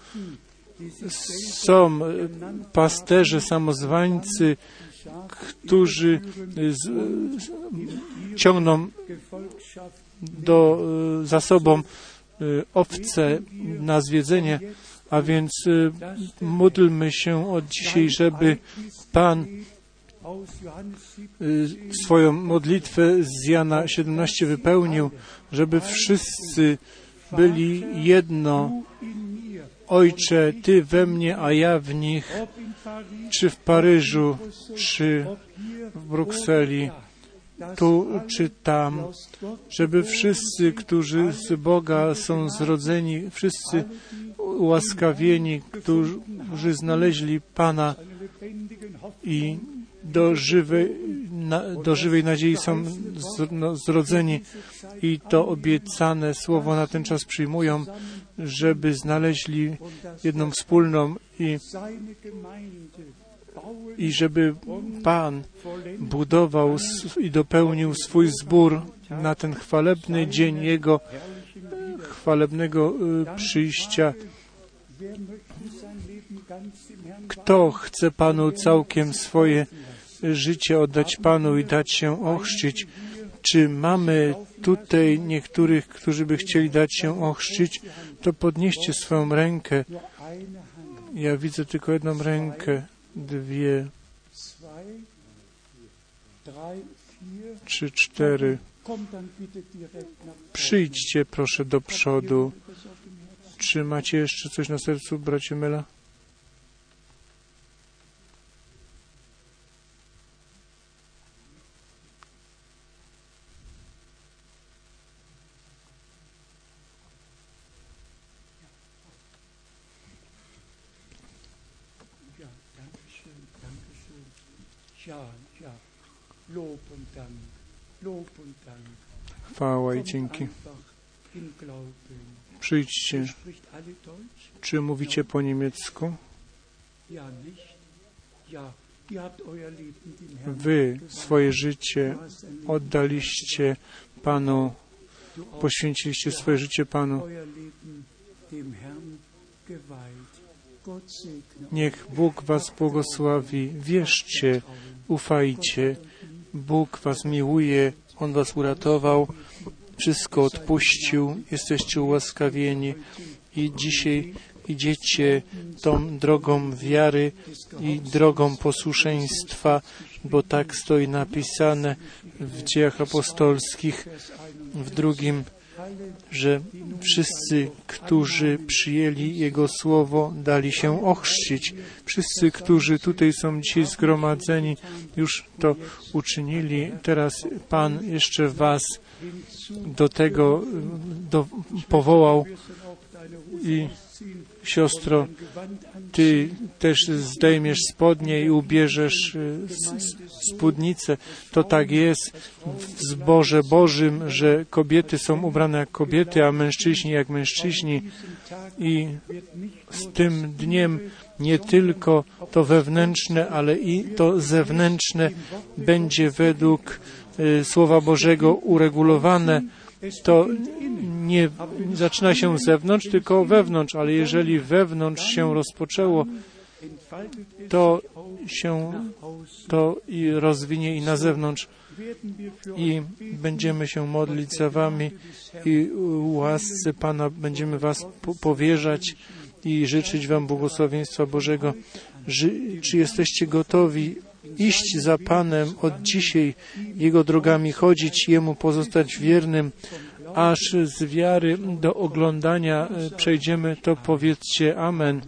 Są pasterze, samozwańcy, którzy ciągną za sobą owce na zwiedzenie, a więc módlmy się od dzisiaj, żeby Pan swoją modlitwę z Jana 17 wypełnił, żeby wszyscy byli jedno. Ojcze, Ty we mnie, a ja w nich, czy w Paryżu, czy w Brukseli, tu czy tam, żeby wszyscy, którzy z Boga są zrodzeni, wszyscy ułaskawieni, którzy znaleźli Pana i do żywej nadziei są zrodzeni i to obiecane słowo na ten czas przyjmują, żeby znaleźli jedną wspólną i żeby Pan budował i dopełnił swój zbór na ten chwalebny dzień Jego chwalebnego przyjścia. Kto chce Panu całkiem swoje życie oddać Panu i dać się ochrzcić? Czy mamy tutaj niektórych, którzy by chcieli dać się ochrzcić? To podnieście swoją rękę. Ja widzę tylko jedną rękę, 2, 3, 4. Przyjdźcie proszę do przodu. Czy macie jeszcze coś na sercu, bracie Mela? Chwała i dzięki. Przyjdźcie. Czy mówicie po niemiecku? Wy swoje życie oddaliście Panu, poświęciliście swoje życie Panu. Niech Bóg was błogosławi. Wierzcie, ufajcie. Bóg was miłuje, On was uratował, wszystko odpuścił, jesteście ułaskawieni i dzisiaj idziecie tą drogą wiary i drogą posłuszeństwa, bo tak stoi napisane w Dziejach Apostolskich w 2, że wszyscy, którzy przyjęli Jego Słowo, dali się ochrzcić. Wszyscy, którzy tutaj są dzisiaj zgromadzeni, już to uczynili. Teraz Pan jeszcze was do tego powołał i siostro, ty też zdejmiesz spodnie i ubierzesz spódnicę. To tak jest w zborze Bożym, że kobiety są ubrane jak kobiety, a mężczyźni jak mężczyźni. I z tym dniem nie tylko to wewnętrzne, ale i to zewnętrzne będzie według Słowa Bożego uregulowane. To nie zaczyna się z zewnątrz, tylko wewnątrz, ale jeżeli wewnątrz się rozpoczęło, to się to i rozwinie i na zewnątrz. I będziemy się modlić za wami i łasce Pana będziemy was powierzać i życzyć wam błogosławieństwa Bożego. Czy jesteście gotowi iść za Panem od dzisiaj, Jego drogami chodzić, Jemu pozostać wiernym, aż z wiary do oglądania przejdziemy, to powiedzcie Amen.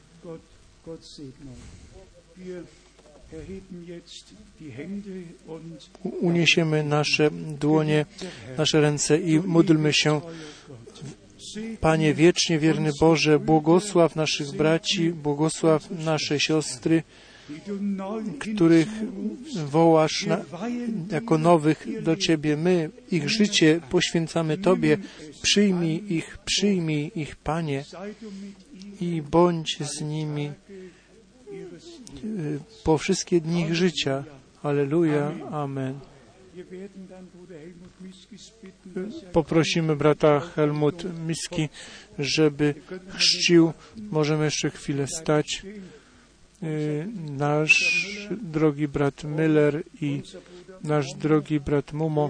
Uniesiemy nasze dłonie, nasze ręce i módlmy się. Panie wiecznie wierny Boże, błogosław naszych braci, błogosław nasze siostry, których wołasz jako nowych do Ciebie. My ich życie poświęcamy Tobie. Przyjmij ich, Panie, i bądź z nimi po wszystkie dni ich życia. Alleluja. Amen. Poprosimy brata Helmut Miski, żeby chrzcił. Możemy jeszcze chwilę stać. Nasz drogi brat Müller i nasz drogi brat Mumo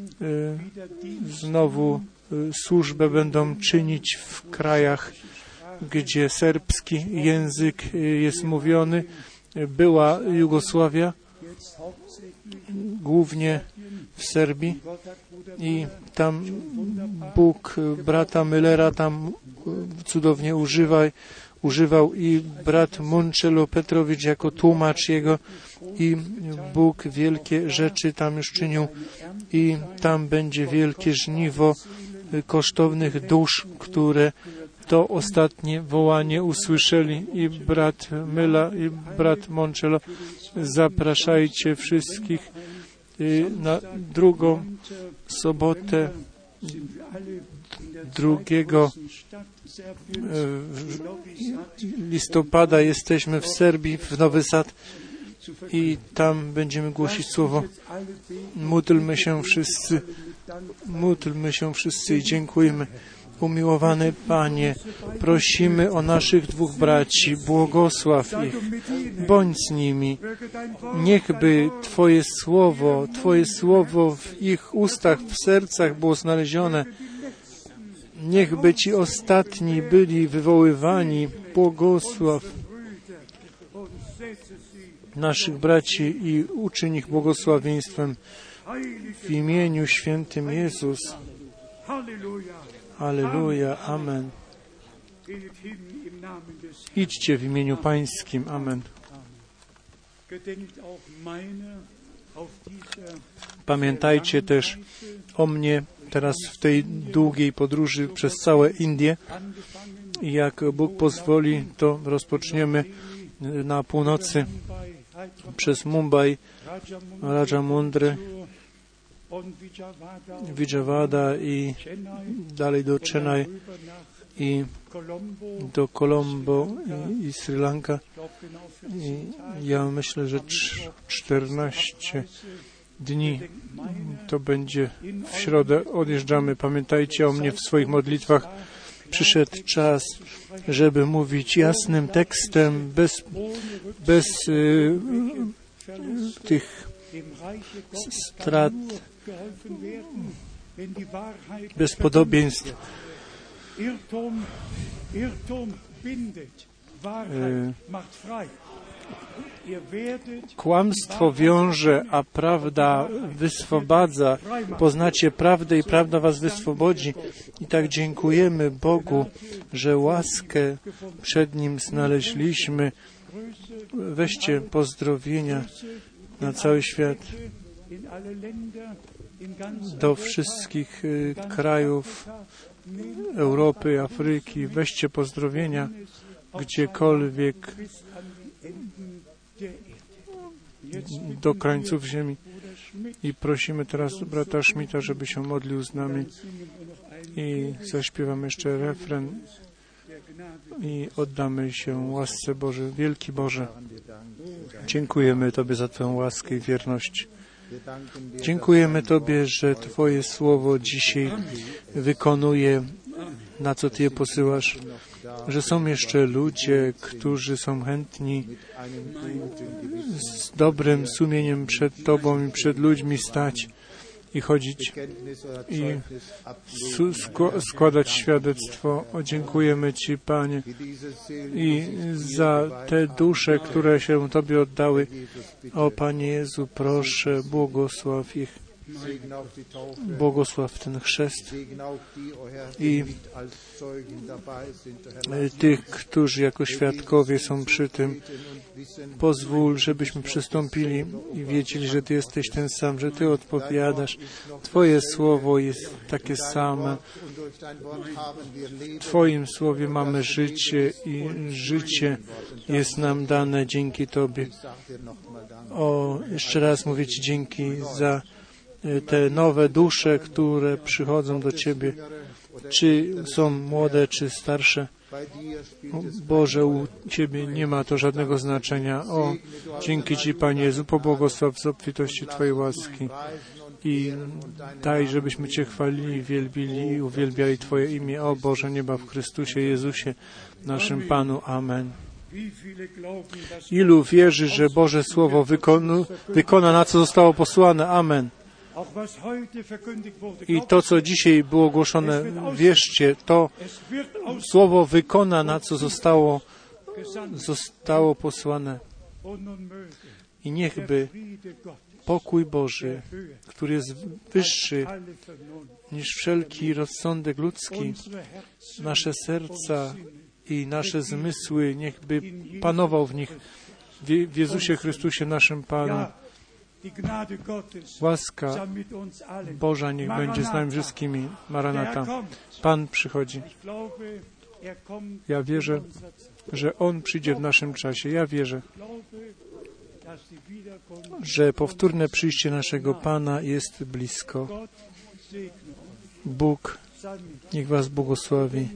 znowu służbę będą czynić w krajach, gdzie serbski język jest mówiony. Była Jugosławia, głównie w Serbii, i tam Bóg brata Müllera tam cudownie używał i brat Munczelo Petrowicz jako tłumacz jego, i Bóg wielkie rzeczy tam już czynił i tam będzie wielkie żniwo kosztownych dusz, które to ostatnie wołanie usłyszeli. I brat Myla i brat Moncello, zapraszajcie wszystkich na drugą sobotę 2 listopada jesteśmy w Serbii, w Nowy Sad, i tam będziemy głosić słowo. Módlmy się wszyscy i dziękujmy. Umiłowany Panie, prosimy o naszych dwóch braci, błogosław ich, bądź z nimi. Niechby Twoje słowo w ich ustach, w sercach było znalezione. Niechby ci ostatni byli wywoływani. Błogosław naszych braci i uczyń ich błogosławieństwem w imieniu świętym Jezus. Alleluja. Amen. Idźcie w imieniu Pańskim. Amen. Pamiętajcie też o mnie teraz w tej długiej podróży przez całe Indie. I jak Bóg pozwoli, to rozpoczniemy na północy przez Mumbai, Rajamundry, Vijayawada i dalej do Chennai i do Colombo i Sri Lanka. I ja myślę, że 14 dni to będzie w środę. Odjeżdżamy. Pamiętajcie o mnie w swoich modlitwach. Przyszedł czas, żeby mówić jasnym tekstem, bez tych strat, bez podobieństw. Kłamstwo wiąże, a prawda wyswobadza. Poznacie prawdę i prawda was wyswobodzi. I tak dziękujemy Bogu, że łaskę przed Nim znaleźliśmy. Weźcie pozdrowienia na cały świat, do wszystkich krajów Europy, Afryki. Weźcie pozdrowienia gdziekolwiek, do krańców ziemi. I prosimy teraz brata Schmidta, żeby się modlił z nami i zaśpiewamy jeszcze refren i oddamy się łasce Bożej. Wielki Boże, dziękujemy Tobie za Twoją łaskę i wierność. Dziękujemy Tobie, że Twoje słowo dzisiaj wykonuje, na co Ty je posyłasz, że są jeszcze ludzie, którzy są chętni z dobrym sumieniem przed Tobą i przed ludźmi stać i chodzić i składać świadectwo. Dziękujemy Ci, Panie, i za te dusze, które się Tobie oddały. O Panie Jezu, proszę, błogosław ich. Błogosław ten chrzest i tych, którzy jako świadkowie są przy tym. Pozwól, żebyśmy przystąpili i wiedzieli, że Ty jesteś ten sam, że Ty odpowiadasz. Twoje słowo jest takie same. W Twoim słowie mamy życie i życie jest nam dane dzięki Tobie. Jeszcze raz mówię Ci dzięki za te nowe dusze, które przychodzą do Ciebie, czy są młode, czy starsze. Boże, u Ciebie nie ma to żadnego znaczenia. Dzięki Ci, Panie Jezu, pobłogosław z obfitości Twojej łaski i daj, żebyśmy Cię chwalili, wielbili i uwielbiali Twoje imię. O Boże nieba, w Chrystusie Jezusie, naszym Panu. Amen. Ilu wierzy, że Boże Słowo wykona, na co zostało posłane? Amen. I to, co dzisiaj było głoszone, wierzcie, to Słowo wykona, na co zostało posłane. I niechby pokój Boży, który jest wyższy niż wszelki rozsądek ludzki, nasze serca i nasze zmysły, niechby panował w nich w Jezusie Chrystusie, naszym Panu. Łaska Boża niech będzie z nami wszystkimi. Maranata. Pan przychodzi. Ja wierzę, że On przyjdzie w naszym czasie. Ja wierzę, że powtórne przyjście naszego Pana jest blisko. Bóg niech Was błogosławi.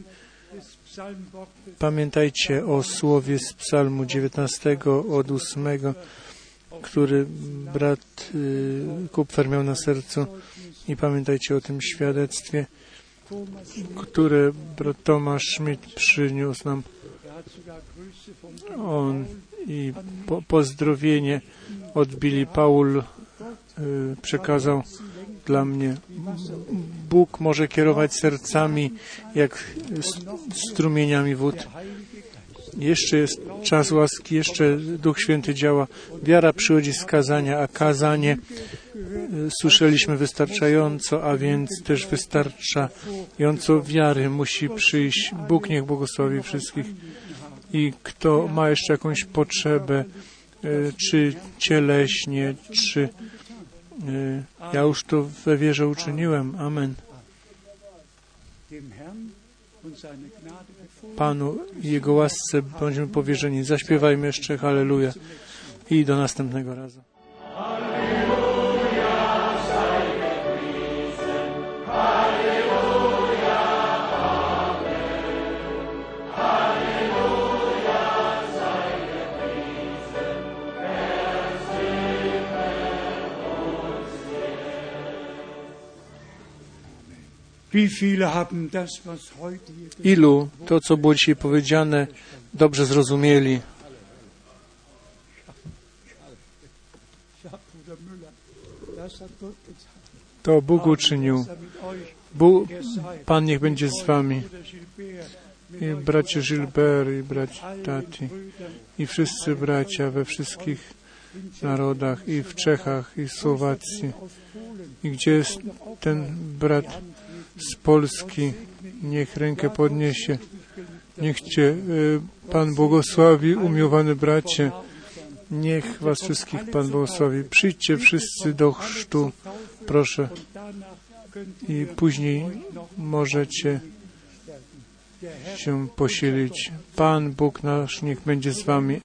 Pamiętajcie o słowie z Psalmu 19 od 8, który brat Kupfer miał na sercu, i pamiętajcie o tym świadectwie Thomas Schmidt, które brat Tomasz Schmidt przyniósł nam. hat sogar Grüße vom On i pozdrowienie od Billy Paul przekazał dla mnie. Bóg może kierować sercami jak strumieniami wód. Jeszcze jest czas łaski, jeszcze Duch Święty działa. Wiara przychodzi z kazania, a kazanie słyszeliśmy wystarczająco, a więc też wystarczająco wiary musi przyjść. Bóg niech błogosławi wszystkich. I kto ma jeszcze jakąś potrzebę, czy cieleśnie, czy ja już to we wierze uczyniłem. Amen. Panu i Jego łasce bądźmy powierzeni. Zaśpiewajmy jeszcze Halleluja i do następnego razu. Ilu to, co było dzisiaj powiedziane, dobrze zrozumieli? To Bóg uczynił. Pan niech będzie z wami. I bracie Gilbert, i bracie Tati, i wszyscy bracia we wszystkich narodach, i w Czechach, i w Słowacji. I gdzie jest ten brat z Polski? Niech rękę podniesie. Niech Cię Pan błogosławi, umiłowany bracie. Niech Was wszystkich Pan błogosławi. Przyjdźcie wszyscy do chrztu, proszę. I później możecie się posilić. Pan Bóg nasz niech będzie z wami.